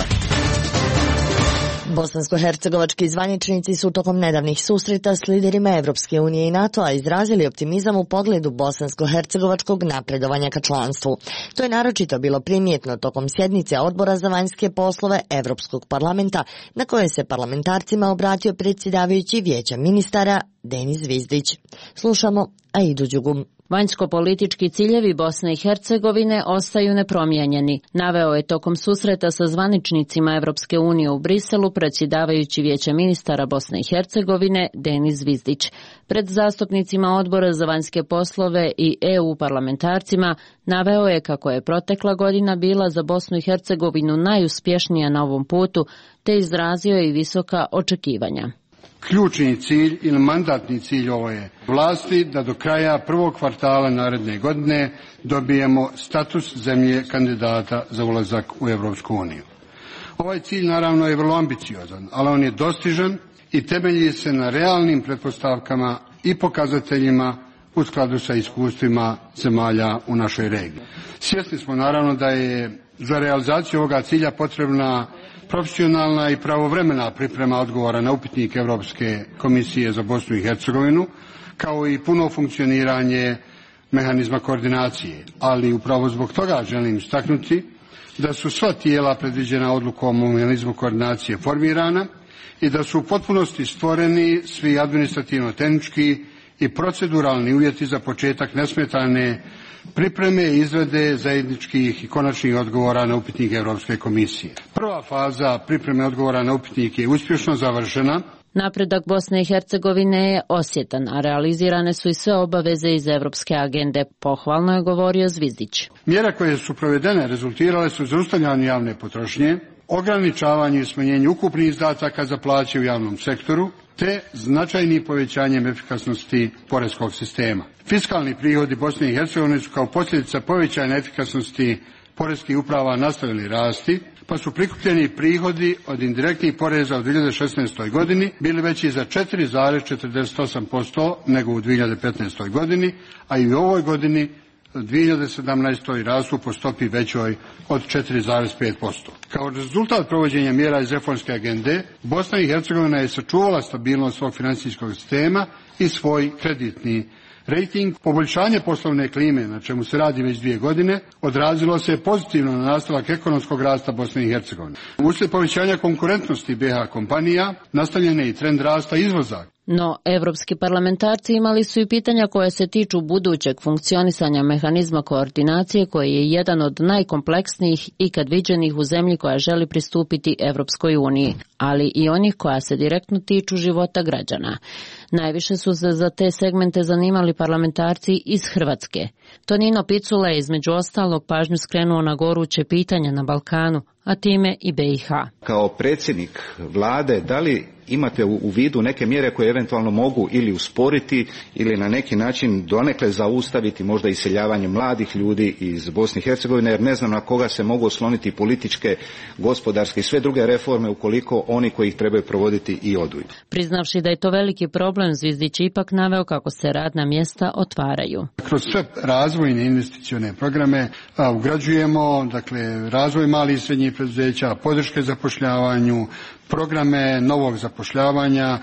Bosansko-hercegovački zvaničnici su tokom nedavnih susreta s liderima Evropske unije i NATO-a izrazili optimizam u pogledu bosansko-hercegovačkog napredovanja ka članstvu. To je naročito bilo primjetno tokom sjednice Odbora za vanjske poslove Evropskog parlamenta, na kojoj se parlamentarcima obratio predsjedavajući Vijeća ministara Denis Zvizdić. Slušamo Aidu Đugum. Vanjsko-politički ciljevi Bosne i Hercegovine ostaju nepromijenjeni, naveo je tokom susreta sa zvaničnicima Evropske unije u Briselu predsjedavajući Vijeća ministara Bosne i Hercegovine Denis Zvizdić. Pred zastupnicima Odbora za vanjske poslove i EU parlamentarcima naveo je kako je protekla godina bila za Bosnu i Hercegovinu najuspješnija na ovom putu, te izrazio i visoka očekivanja. Ključni cilj ili mandatni cilj ove vlasti da do kraja prvog kvartala naredne godine dobijemo status zemlje kandidata za ulazak u Europsku uniju. Ovaj cilj naravno je vrlo ambiciozan, ali on je dostižan i temelji se na realnim pretpostavkama i pokazateljima u skladu sa iskustvima zemalja u našoj regiji. Svjesni smo naravno da je za realizaciju ovoga cilja potrebna profesionalna i pravovremena priprema odgovora na upitnik Europske komisije za Bosnu i Hercegovinu, kao i puno funkcioniranje mehanizma koordinacije. Ali upravo zbog toga želim istaknuti da su sva tijela predviđena odlukom o mehanizmu koordinacije formirana i da su u potpunosti stvoreni svi administrativno-tehnički i proceduralni uvjeti za početak nesmetane pripreme i izrade zajedničkih i konačnih odgovora na upitnik Europske komisije. Prva faza pripreme odgovora na upitnik je uspješno završena. Napredak Bosne i Hercegovine je osjetan, a realizirane su i sve obaveze iz Evropske agende, pohvalno je govorio Zvizdić. Mjere koje su provedene rezultirale su zaustavljanju javne potrošnje, ograničavanju i smanjenju ukupnih izdataka za plaće u javnom sektoru, te značajnim povećanjem efikasnosti poreskog sistema. Fiskalni prihodi Bosne i Hercegovine su kao posljedica povećanja efikasnosti poreskih uprava nastavili rasti, pa su prikupljeni prihodi od indirektnih poreza u 2016. godini bili veći za 4,48% nego u 2015. godini, a i u ovoj godini 2017. rastu po stopi većoj od 4,5%. Kao rezultat provođenja mjera iz reformske agende, Bosna i Hercegovina je sačuvala stabilnost svog financijskog sistema i svoj kreditni rejting. Poboljšanje poslovne klime, na čemu se radi već 2 godine, odrazilo se pozitivno na nastavak ekonomskog rasta Bosne i Hercegovine. Uslijed povećanja konkurentnosti BiH kompanija, nastavljen je i trend rasta izvoza. No, evropski parlamentarci imali su i pitanja koje se tiču budućeg funkcionisanja mehanizma koordinacije, koji je jedan od najkompleksnijih ikad viđenih u zemlji koja želi pristupiti Evropskoj uniji, ali i onih koja se direktno tiču života građana. Najviše su se za te segmente zanimali parlamentarci iz Hrvatske. Tonino Picula je između ostalog pažnju skrenuo na goruće pitanja na Balkanu, a time i BiH. Kao predsjednik vlade, da li imate u vidu neke mjere koje eventualno mogu ili usporiti ili na neki način donekle zaustaviti možda iseljavanje mladih ljudi iz Bosne i Hercegovine, jer ne znam na koga se mogu osloniti političke, gospodarske i sve druge reforme ukoliko oni koji ih trebaju provoditi i odu. Priznavši da je to veliki problem, Zvizdić ipak naveo kako se radna mjesta otvaraju. Kroz sve razvojne investicione programe ugrađujemo razvoj malih i srednjih preduzeća, podrške zapošljavanju, programe novog zapošljavanja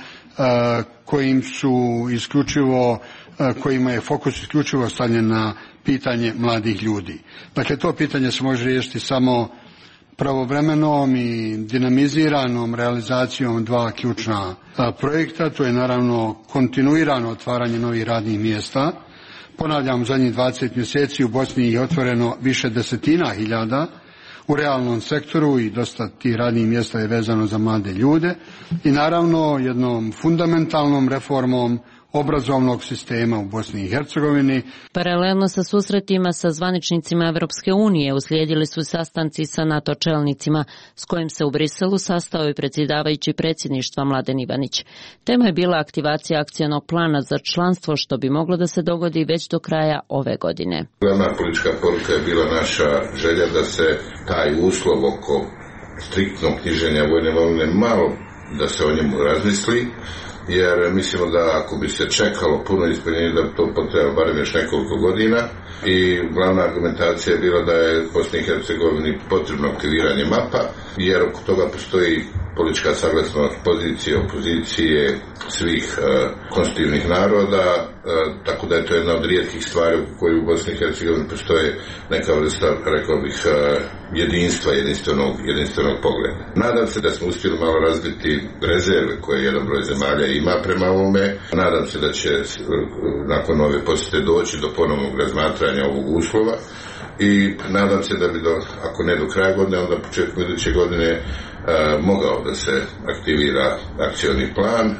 kojima je fokus isključivo stavljen na pitanje mladih ljudi. Dakle, to pitanje se može riješiti samo pravovremenom i dinamiziranom realizacijom dva ključna projekta. To je naravno kontinuirano otvaranje novih radnih mjesta. Ponavljam, u zadnjih 20 mjeseci u Bosni je otvoreno više desetina hiljada u realnom sektoru i dosta tih radnih mjesta je vezano za mlade ljude i naravno jednom fundamentalnom reformom obrazovnog sistema u Bosni i Hercegovini. Paralelno sa susretima sa zvaničnicima Evropske unije uslijedili su sastanci sa NATO čelnicima, s kojim se u Briselu sastao i predsjedavajući predsjedništva Mladen Ivanić. Tema je bila aktivacija akcionog plana za članstvo, što bi moglo da se dogodi već do kraja ove godine. Glavna politička poruka je bila naša želja da se taj uslov oko striktnog knjiženja vojne valute malo da se o njemu razmisli, jer mislimo da ako bi se čekalo puno ispunjenje da to potrebno barem još nekoliko godina i glavna argumentacija je bila da je Bosni i Hercegovini potrebno aktiviranje mapa, jer oko toga postoji politička saglasnost pozicije, opozicije svih konstitutivnih naroda, tako da je to jedna od rijetkih stvari u kojoj u Bosni i Hercegovini postoje neka vrsta, rekao bih, jedinstva, jedinstvenog pogleda. Nadam se da smo uspjeli malo razbiti rezerve koje jedan broj zemalja ima prema ovome. Nadam se da će nakon ove posjete doći do ponovnog razmatranja ovog uslova i nadam se da bi, ako ne do kraja godine, onda početkom iduće godine mogao da se aktivira akcioni plan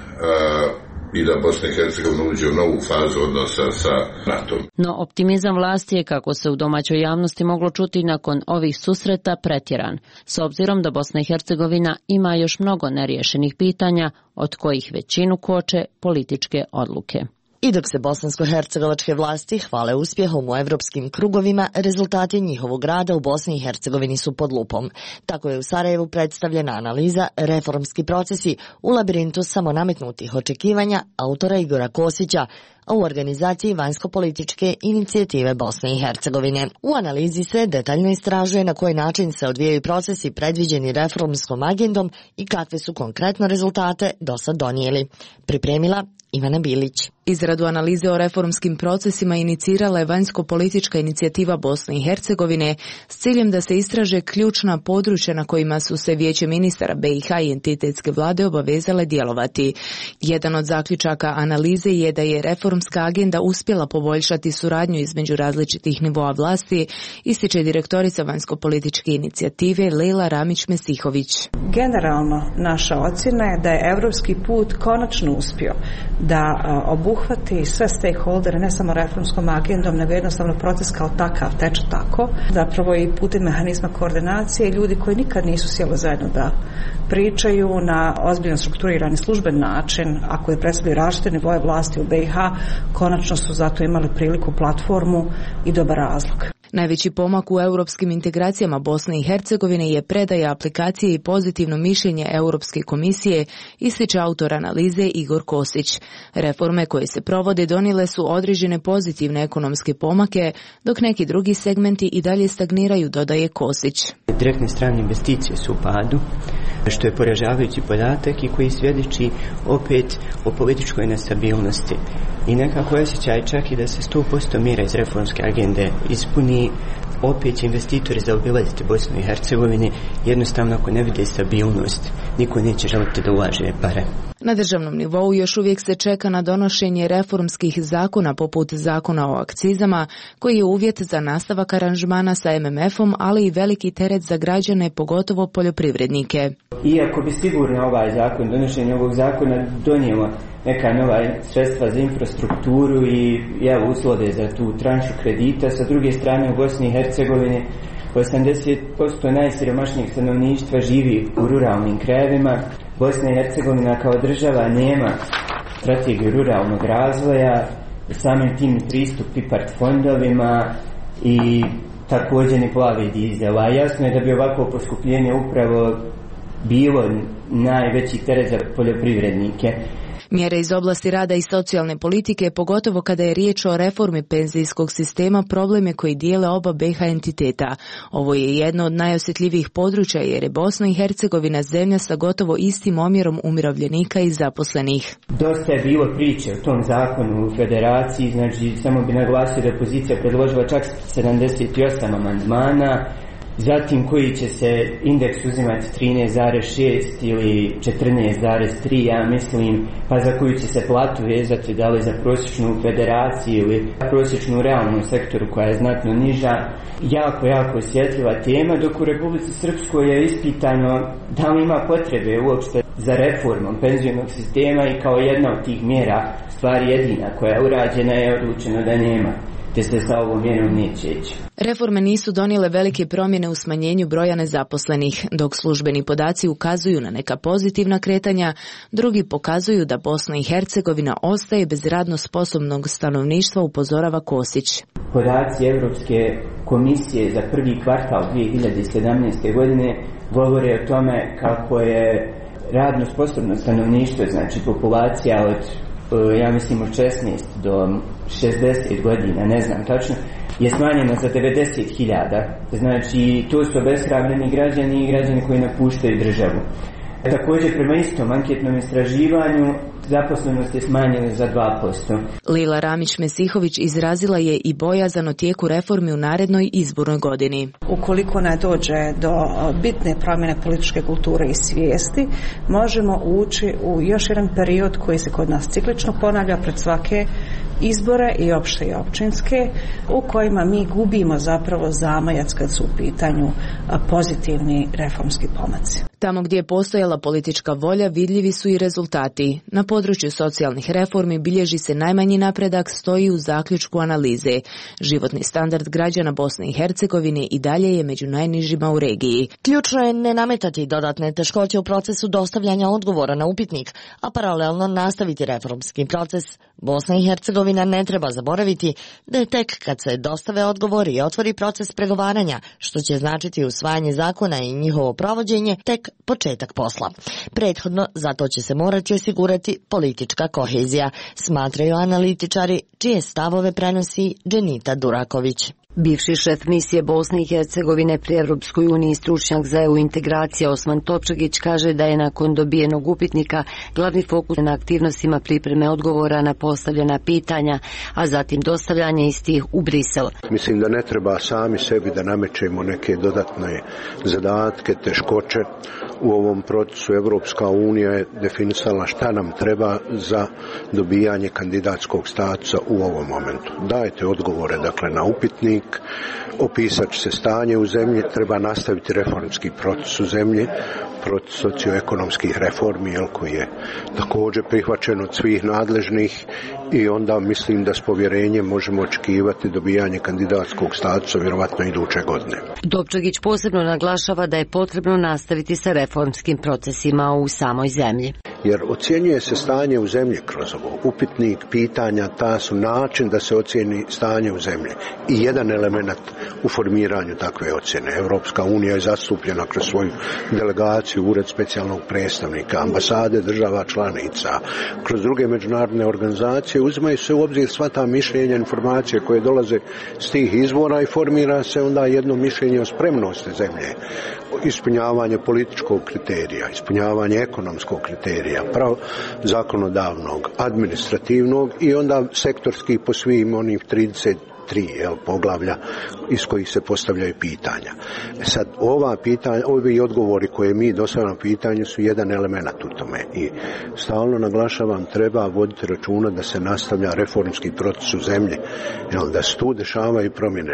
i da Bosna i Hercegovina uđe u novu fazu odnosa sa NATO-om. No optimizam vlasti je, kako se u domaćoj javnosti moglo čuti nakon ovih susreta, pretjeran, s obzirom da Bosna i Hercegovina ima još mnogo neriješenih pitanja, od kojih većinu koče političke odluke. I dok se bosansko-hercegovačke vlasti hvale uspjehom u evropskim krugovima, rezultati njihovog rada u Bosni i Hercegovini su pod lupom. Tako je u Sarajevu predstavljena analiza Reformski procesi u labirintu samonametnutih očekivanja autora Igora Kosića, a u organizaciji vanjsko-političke inicijative Bosne i Hercegovine. U analizi se detaljno istražuje na koji način se odvijaju procesi predviđeni reformskom agendom i kakve su konkretno rezultate do sad donijeli. Pripremila Ivana Bilić. Izradu analize o reformskim procesima inicirala je vanjsko-politička inicijativa Bosne i Hercegovine s ciljem da se istraže ključna područja na kojima su se Vijeće ministara BiH i entitetske vlade obavezale djelovati. Jedan od zaključaka analize je da je reformska agenda uspjela poboljšati suradnju između različitih nivoa vlasti, ističe direktorica vanjsko-političke inicijative Lejla Ramić-Mesihović. Generalno, naša ocjena je da je evropski put konačno uspio da obuhvati sve stakeholdere, ne samo reformskom agendom, nego jednostavno proces kao takav teče tako. Zapravo i putem mehanizma koordinacije ljudi koji nikad nisu sjeli zajedno da pričaju na ozbiljno strukturirani služben način, ako je predstavljaju različite nivoje vlasti u BiH, konačno su zato imali priliku, platformu i dobar razlog. Najveći pomak u europskim integracijama Bosne i Hercegovine je predaja aplikacije i pozitivno mišljenje Europske komisije, ističe autor analize Igor Kosić. Reforme koje se provode donijele su određene pozitivne ekonomske pomake, dok neki drugi segmenti i dalje stagniraju, dodaje Kosić. Direktne strane investicije su u padu, što je poražavajući podatak i koji svjedoči opet o političkoj nestabilnosti. I nekako osjećaj čak i da se 100% mjera iz reformske agende ispuni, opet investitori zaobilaziti Bosnu i Hercegovini, jednostavno ako ne vide stabilnost, niko neće želiti da ulaže pare. Na državnom nivou još uvijek se čeka na donošenje reformskih zakona poput zakona o akcizama, koji je uvjet za nastavak aranžmana sa MMF-om, ali i veliki teret za građane, pogotovo poljoprivrednike. Iako bi sigurno ovaj zakon, donošenje ovog zakona donijelo neka nova sredstva za infrastrukturu i uslove za tu tranšu kredita, sa druge strane u Bosni i Hercegovini 80% najsiromašnijeg stanovništva živi u ruralnim krajevima. Bosna i Hercegovina kao država nema strategiju ruralnog razvoja, samim tim pristup IPARD fondovima i također ni plavi dizela. Jasno je da bi ovako poskupljenje upravo bilo najveći teret za poljoprivrednike. Mjere iz oblasti rada i socijalne politike, pogotovo kada je riječ o reformi penzijskog sistema, probleme koji dijele oba BiH entiteta. Ovo je jedno od najosjetljivijih područja jer je Bosna i Hercegovina zemlja sa gotovo istim omjerom umirovljenika i zaposlenih. Dosta je bilo priče o tom zakonu u federaciji, znači samo bi naglasio da je opozicija predložila čak 78 amandmana, zatim koji će se indeks uzimati 13,6 ili 14,3, ja mislim, pa za koju će se platu vezati, da li za prosječnu federaciju ili prosječnu u realnom sektoru koja je znatno niža. Jako osjetljiva tema, dok u Republici Srpskoj je ispitano da li ima potrebe uopšte za reformom penzionog sistema i kao jedna od tih mjera, stvari jedina koja je urađena, je odlučeno da nema, te se sa ovom mjerom neće ići. Reforme nisu donijele velike promjene u smanjenju broja nezaposlenih, dok službeni podaci ukazuju na neka pozitivna kretanja, drugi pokazuju da Bosna i Hercegovina ostaje bez radno sposobnog stanovništva, upozorava Kosić. Podaci Europske komisije za prvi kvartal 2017. godine govore o tome kako je radno sposobno stanovništvo, znači populacija od ja mislim od 16 do 60 godina, ne znam tačno, je smanjeno za 90.000. Znači, to su obeshrabreni građani i građani koji napuštaju državu. Također, prema istom anketnom istraživanju, zaposlenost je smanjena za 2%. Lila Ramić-Mesihović izrazila je i bojazan o tijeku reformi u narednoj izbornoj godini. Ukoliko ne dođe do bitne promjene političke kulture i svijesti, možemo ući u još jedan period koji se kod nas ciklično ponavlja pred svake izbore i opšte i općinske, u kojima mi gubimo zapravo zamajac kad su u pitanju pozitivni reformski pomaci. Tamo gdje je postojala politička volja, vidljivi su i rezultati. Na području socijalnih reformi bilježi se najmanji napredak, stoji u zaključku analize. Životni standard građana Bosne i Hercegovine i dalje je među najnižima u regiji. Ključno je ne nametati dodatne teškoće u procesu dostavljanja odgovora na upitnik, a paralelno nastaviti reformski proces. Bosna i Hercegovina ne treba zaboraviti da je tek kad se dostave odgovori i otvori proces pregovaranja, što će značiti usvajanje zakona i njihovo provođenje, tek početak posla. Prethodno za to će se morati osigurati politička kohezija, smatraju analitičari, čije stavove prenosi Dženita Duraković. Bivši šef misije Bosne i Hercegovine pri Evropskoj uniji, stručnjak za EU integracije Osman Topčagić, kaže da je nakon dobijenog upitnika glavni fokus na aktivnostima pripreme odgovora na postavljena pitanja, a zatim dostavljanje istih u Brisel. Mislim da ne treba sami sebi da namećemo neke dodatne zadatke, teškoće. U ovom procesu Evropska unija je definisala šta nam treba za dobijanje kandidatskog statusa u ovom momentu. Dajte odgovore na upitnik, opisat će se stanje u zemlji, treba nastaviti reformski proces u zemlji, proces socioekonomskih reformi, koji je također prihvaćen od svih nadležnih, i onda mislim da s povjerenjem možemo očekivati dobijanje kandidatskog statusa vjerovatno iduće godine. Topčagić posebno naglašava da je potrebno nastaviti sa reformskim procesima u samoj zemlji. Jer ocjenjuje se stanje u zemlji kroz ovo. Upitnik, pitanja, ta su način da se ocijeni stanje u zemlji. I jedan element u formiranju takve ocjene. Evropska unija je zastupljena kroz svoju delegaciju, ured specijalnog predstavnika, ambasade država članica, kroz druge međunarodne organizacije. Uzimaju se u obzir sva ta mišljenja, informacije koje dolaze s tih izvora i formira se onda jedno mišljenje o spremnosti zemlje, ispunjavanje političkog kriterija, ispunjavanje ekonomskog kriterija, zakonodavnog, administrativnog i onda sektorski po svim onih 33 3 poglavlja iz kojih se postavljaju pitanja. Sad, ovi odgovori koje mi dostavljamo pitanju su jedan element u tome i stalno naglašavam, treba voditi računa da se nastavlja reformski proces u zemlji, da se tu dešavaju promjene.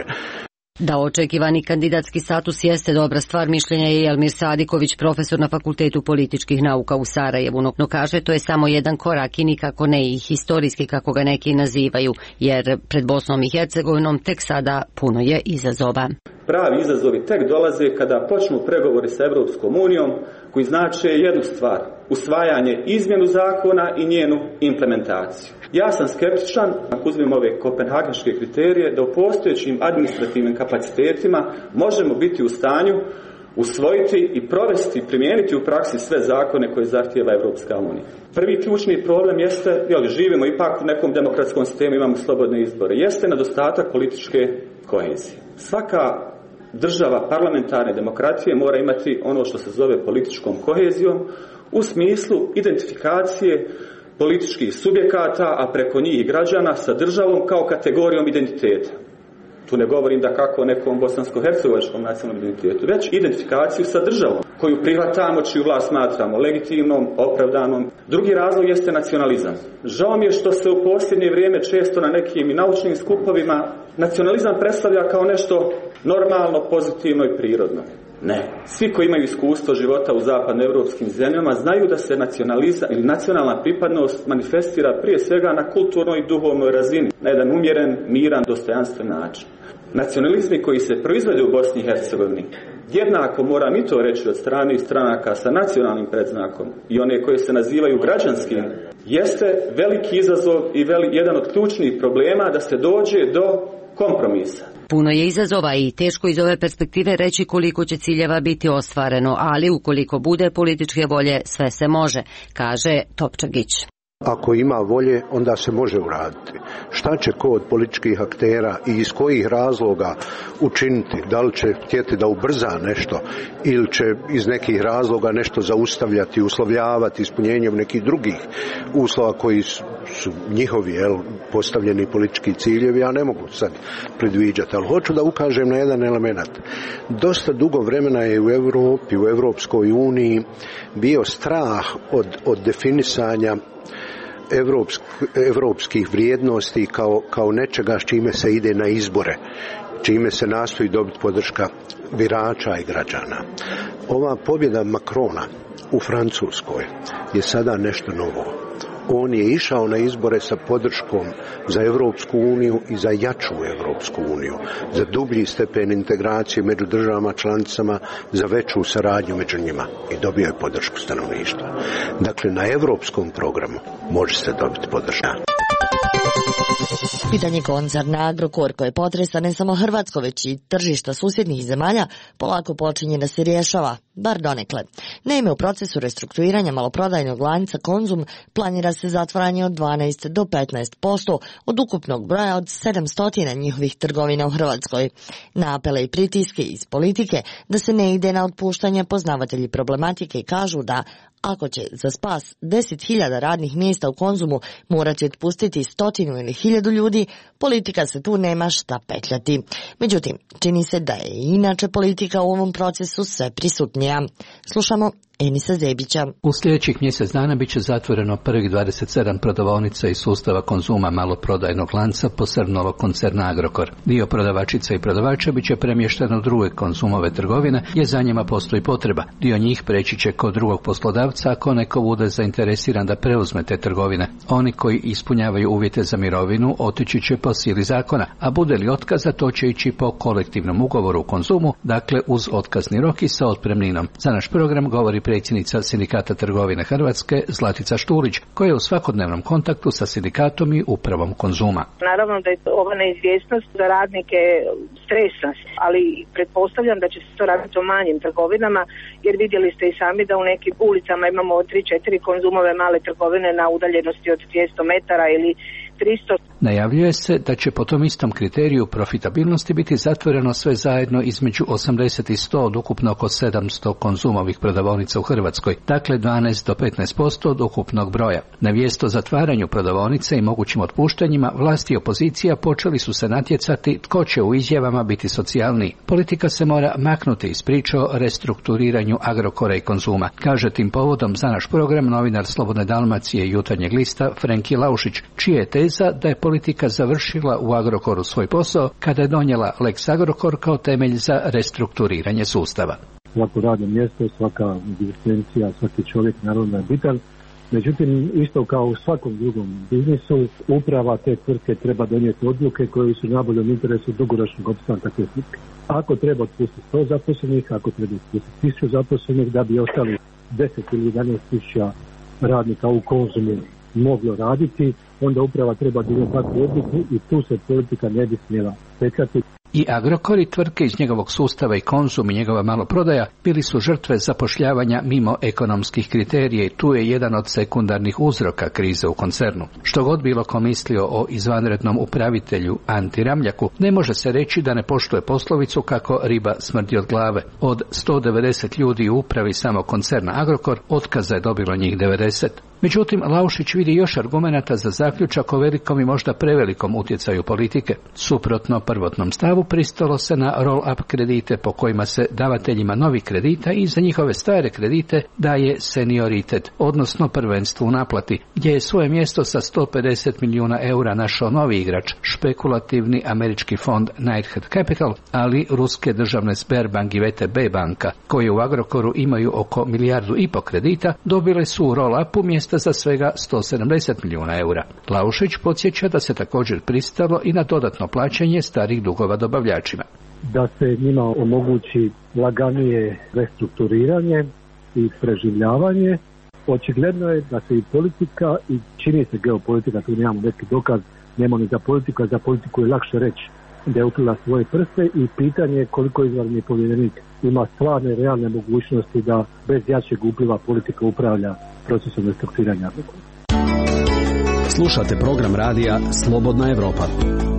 Da očekivani kandidatski status jeste dobra stvar, mišljenja je Elmir Sadiković, profesor na Fakultetu političkih nauka u Sarajevu, no kaže to je samo jedan korak i nikako ne i historijski kako ga neki nazivaju, jer pred Bosnom i Hercegovinom tek sada puno je izazova. Pravi izazovi tek dolaze kada počnu pregovori sa Europskom unijom koji znače jednu stvar, usvajanje izmjenu zakona i njenu implementaciju. Ja sam skeptičan, ako uzmemo ove kopenhagenške kriterije, da u postojećim administrativnim kapacitetima možemo biti u stanju usvojiti i provesti, primijeniti u praksi sve zakone koje zahtijeva Europska unija. Prvi ključni problem jeste, živimo ipak u nekom demokratskom sistemu, imamo slobodne izbore, jeste nedostatak političke kohezije. Svaka država parlamentarne demokratije mora imati ono što se zove političkom kohezijom u smislu identifikacije političkih subjekata, a preko njih i građana sa državom kao kategorijom identiteta. Tu ne govorim da kako o nekom bosansko-hercegovačkom nacionalnom identitetu, već identifikaciju sa državom koju prihvatamo, čiju vlast smatramo legitimnom, opravdanom. Drugi razlog jeste nacionalizam. Žao mi je što se u posljednje vrijeme često na nekim i naučnim skupovima nacionalizam predstavlja kao nešto normalno, pozitivno i prirodno. Ne. Svi koji imaju iskustvo života u zapadnoevropskim zemljama znaju da se nacionalizam ili nacionalna pripadnost manifestira prije svega na kulturnoj i duhovnoj razini, na jedan umjeren, miran, dostojanstven način. Nacionalizmi koji se proizvode u Bosni i Hercegovini, jednako moram i to reći od strane stranaka sa nacionalnim predznakom i one koje se nazivaju građanskim, jeste veliki izazov i jedan od ključnih problema da se dođe do kompromisa. Puno je izazova i teško iz ove perspektive reći koliko će ciljeva biti ostvareno, ali ukoliko bude političke volje, sve se može, kaže Topčagić. Ako ima volje, onda se može uraditi. Šta će ko od političkih aktera i iz kojih razloga učiniti? Da li će htjeti da ubrza nešto ili će iz nekih razloga nešto zaustavljati, uslovljavati ispunjenjem nekih drugih uslova koji su njihovi postavljeni politički ciljevi, ja ne mogu sad predviđati, ali hoću da ukažem na jedan element. Dosta dugo vremena je u Europi, u Europskoj uniji bio strah od definisanja evropskih vrijednosti kao nečega s čime se ide na izbore, čime se nastoji dobiti podrška birača i građana. Ova pobjeda Macrona u Francuskoj je sada nešto novo. On je išao na izbore sa podrškom za Europsku uniju i za jaču Europsku uniju, za dublji stepen integracije među državama članicama, za veću saradnju među njima i dobio je podršku stanovništva. Dakle, na europskom programu može se dobiti podrška. Pitanje koncerna Agrokor koje potresa ne samo Hrvatsko, već i tržišta susjednih zemalja polako počinje da se rješava, bar donekle. Naime, u procesu restrukturiranja maloprodajnog lanca Konzum planira se zatvaranje od 12 do 15% od ukupnog broja od 700 njihovih trgovina u Hrvatskoj. Na apele i pritiske iz politike da se ne ide na otpuštanje, poznavatelji problematike kažu da ako će za spas 10.000 radnih mjesta u Konzumu morat će otpustiti 100 ili 1000 ljudi, politika se tu nema šta petljati. Međutim, čini se da je i inače politika u ovom procesu sve prisutnija. Slušamo Enisa Zebića. U sljedećih mjesec dana bit će zatvoreno prvih 27 prodavaonica iz sustava Konzuma maloprodajnog lanca posrnulog koncerna Agrokor. Dio prodavačica i prodavača bit će premješteno u druge Konzumove trgovine jer za njima postoji potreba. Dio njih preći će kod drugog poslodavca ako neko bude zainteresiran da preuzme te trgovine. Oni koji ispunjavaju uvjete za mirovinu otići će po sili zakona, a bude li otkaza to će ići po kolektivnom ugovoru u Konzumu, dakle uz otkazni rok i sa otpremninom. Za naš program govori predsjednica Sindikata trgovine Hrvatske Zlatica Štulić, koja je u svakodnevnom kontaktu sa sindikatom i upravom Konzuma. Naravno da je ova neizvjesnost za radnike stresna, ali pretpostavljam da će se to raditi o manjim trgovinama, jer vidjeli ste i sami da u nekim ulicama imamo 3-4 Konzumove male trgovine na udaljenosti od 200 metara ili 300. Najavljuje se da će po tom istom kriteriju profitabilnosti biti zatvoreno sve zajedno između 80 i 100 od ukupno oko 700 Konzumovih prodavaonica u Hrvatskoj, dakle 12 do 15% od ukupnog broja. Na vijest o zatvaranju prodavaonica i mogućim otpuštanjima, vlasti i opozicija počeli su se natjecati tko će u izjavama biti socijalniji. Politika se mora maknuti iz priče o restrukturiranju Agrokora i Konzuma, kaže tim povodom za naš program novinar Slobodne Dalmacije i Jutarnjeg lista Frenki Laušić, čija je teza da je politika završila u Agrokoru svoj posao kada je donijela Lex Agrokor kao temelj za restrukturiranje sustava. Svako radno mjesto, svaka egzistencija, svaki čovjek naravno je bitan. Međutim, isto kao u svakom drugom biznisu, uprava te tvrtke treba donijeti odluke koje su na boljem interesu dugoročnog opstanka te tvrtke. Ako treba otpustiti 100 zaposlenih, ako treba otpustiti 1000 zaposlenih da bi ostali 10 ili 11 tisuća radnika u Konzumu moglo raditi, onda uprava treba donijeti takvu odluku i tu se politika ne bi smjela petljati. I Agrokor i tvrtke iz njegovog sustava i Konzum i njegova maloprodaja bili su žrtve zapošljavanja mimo ekonomskih kriterija i tu je jedan od sekundarnih uzroka krize u koncernu. Što god bilo ko mislio o izvanrednom upravitelju Anti Ramljaku, ne može se reći da ne poštuje poslovicu kako riba smrdi od glave. Od 190 ljudi u upravi samo koncerna Agrokor, otkaza je dobilo njih 90. Međutim, Laušić vidi još argumenata za zaključak o velikom i možda prevelikom utjecaju politike. Suprotno prvotnom stavu pristalo se na roll-up kredite po kojima se davateljima novih kredita i za njihove stare kredite daje senioritet, odnosno prvenstvo u naplati, gdje je svoje mjesto sa 150 milijuna eura našao novi igrač, špekulativni američki fond Knighthead Capital, ali ruske državne Sberbank i VTB banka, koje u Agrokoru imaju oko 1,5 milijardu kredita, dobile su u roll-upu mjesto za svega 170 milijuna eura. Laušić podsjeća da se također pristalo i na dodatno plaćanje starih dugova dobavljačima. Da se njima omogući laganije restrukturiranje i preživljavanje. Očigledno je da se i politika i čini se geopolitika, tu nemamo neki dokaz, nema ni za politiku, a za politiku je lakše reći da je uplila svoje prste i pitanje je koliko izvanredni povjerenik ima stvarne realne mogućnosti da bez jačeg upliva politika upravlja procesom restrukturiranja. Slušate program radija Slobodna Evropa.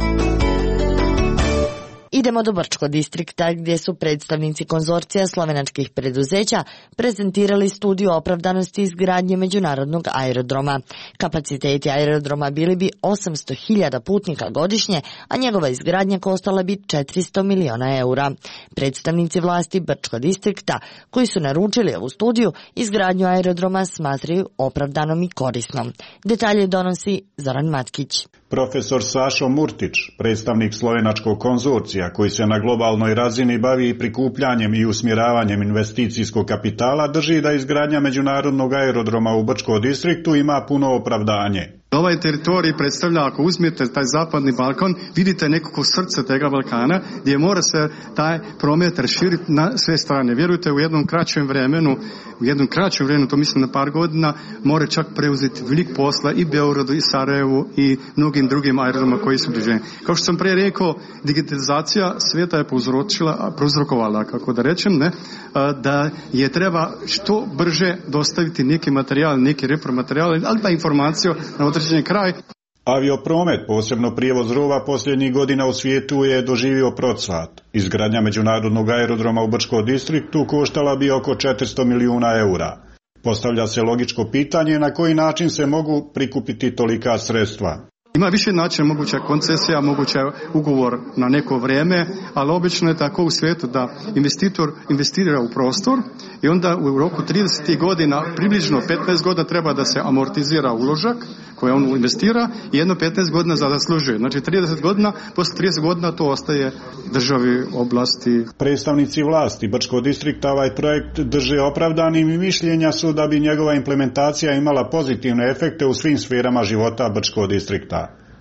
Idemo do Brčkog distrikta gdje su predstavnici konzorcija slovenačkih preduzeća prezentirali studiju opravdanosti izgradnje međunarodnog aerodroma. Kapaciteti aerodroma bili bi 800.000 putnika godišnje, a njegova izgradnja koštala bi 400 miliona eura. Predstavnici vlasti Brčkog distrikta koji su naručili ovu studiju izgradnju aerodroma smatraju opravdanom i korisnom. Detalje donosi Zoran Matkić. Profesor Sašo Murtić, predstavnik slovenačkog konzorcija koji se na globalnoj razini bavi prikupljanjem i usmjeravanjem investicijskog kapitala, drži da izgradnja međunarodnog aerodroma u Brčkom distriktu ima puno opravdanje. Ovaj teritorij predstavlja, ako uzmete taj zapadni Balkan, vidite nekako srce tega Balkana, gdje mora se taj promet raširiti na sve strane. Vjerujte, u jednom kraćem vremenu, to mislim na par godina, mora čak preuzeti velik posla i Beogradu, i Sarajevu, i mnogim drugim aerodromima koji su bliže. Kao što sam prije rekao, digitalizacija svijeta je prouzrokovala, kako da rečem, da je treba što brže dostaviti neki materijal, neki repromaterijal, ali da informaciju na određeni kraj. Aviopromet, posebno prijevoz roba, posljednjih godina u svijetu je doživio procvat. Izgradnja međunarodnog aerodroma u Brčkom distriktu koštala bi oko 400 milijuna eura. Postavlja se logičko pitanje na koji način se mogu prikupiti tolika sredstva. Ima više načina, moguća koncesija, moguća ugovor na neko vrijeme, ali obično je tako u svijetu da investitor investira u prostor i onda u roku 30 godina, približno 15 godina treba da se amortizira uložak koji on investira i jedno 15 godina za da služuje. Znači 30 godina, poslije 30 godina to ostaje državi, oblasti. Predstavnici vlasti Brčkog distrikta ovaj projekt drže opravdanim i mišljenja su da bi njegova implementacija imala pozitivne efekte u svim sferama života Brčkog distrikta.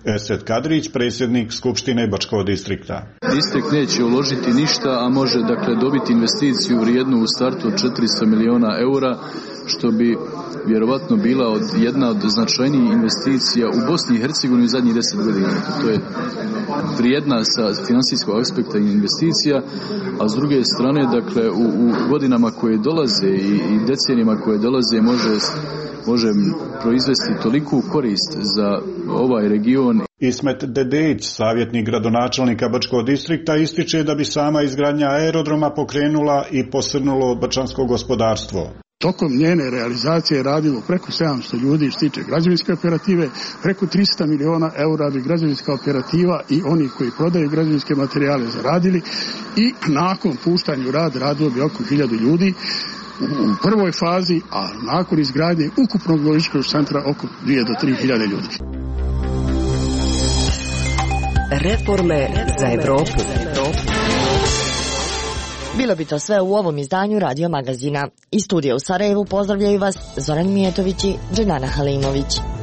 Esed Kadrić, predsjednik Skupštine Bačkog distrikta. Distrikt neće uložiti ništa, a može dobiti investiciju vrijednu u startu od 400 miliona eura, što bi vjerovatno bila jedna od značajnijih investicija u Bosni i Hercegovini u zadnjih 10 godina. To je vrijedna sa finansijskog aspekta investicija, a s druge strane, u godinama koje dolaze i decenijama koje dolaze može proizvesti toliku korist za ovaj region. Ismet Dedejić, savjetnik gradonačelnika Bačkog distrikta, ističe da bi sama izgradnja aerodroma pokrenula i posrnulo bačansko gospodarstvo. Tokom njene realizacije je radilo preko 700 ljudi što tiče građevinske operative, preko 300 miliona eura bi građevinska operativa i oni koji prodaju građevinske materijale zaradili i nakon puštanja u rad radilo bi oko 1000 ljudi u prvoj fazi, a nakon izgradnje ukupnog logističkog centra oko 2 do 3 hiljade ljudi. Reforme za Evropu. Bilo bi to sve u ovom izdanju Radio Magazina. Iz studija u Sarajevu pozdravljaju vas Zoran Mijetović i Dženana Halimović.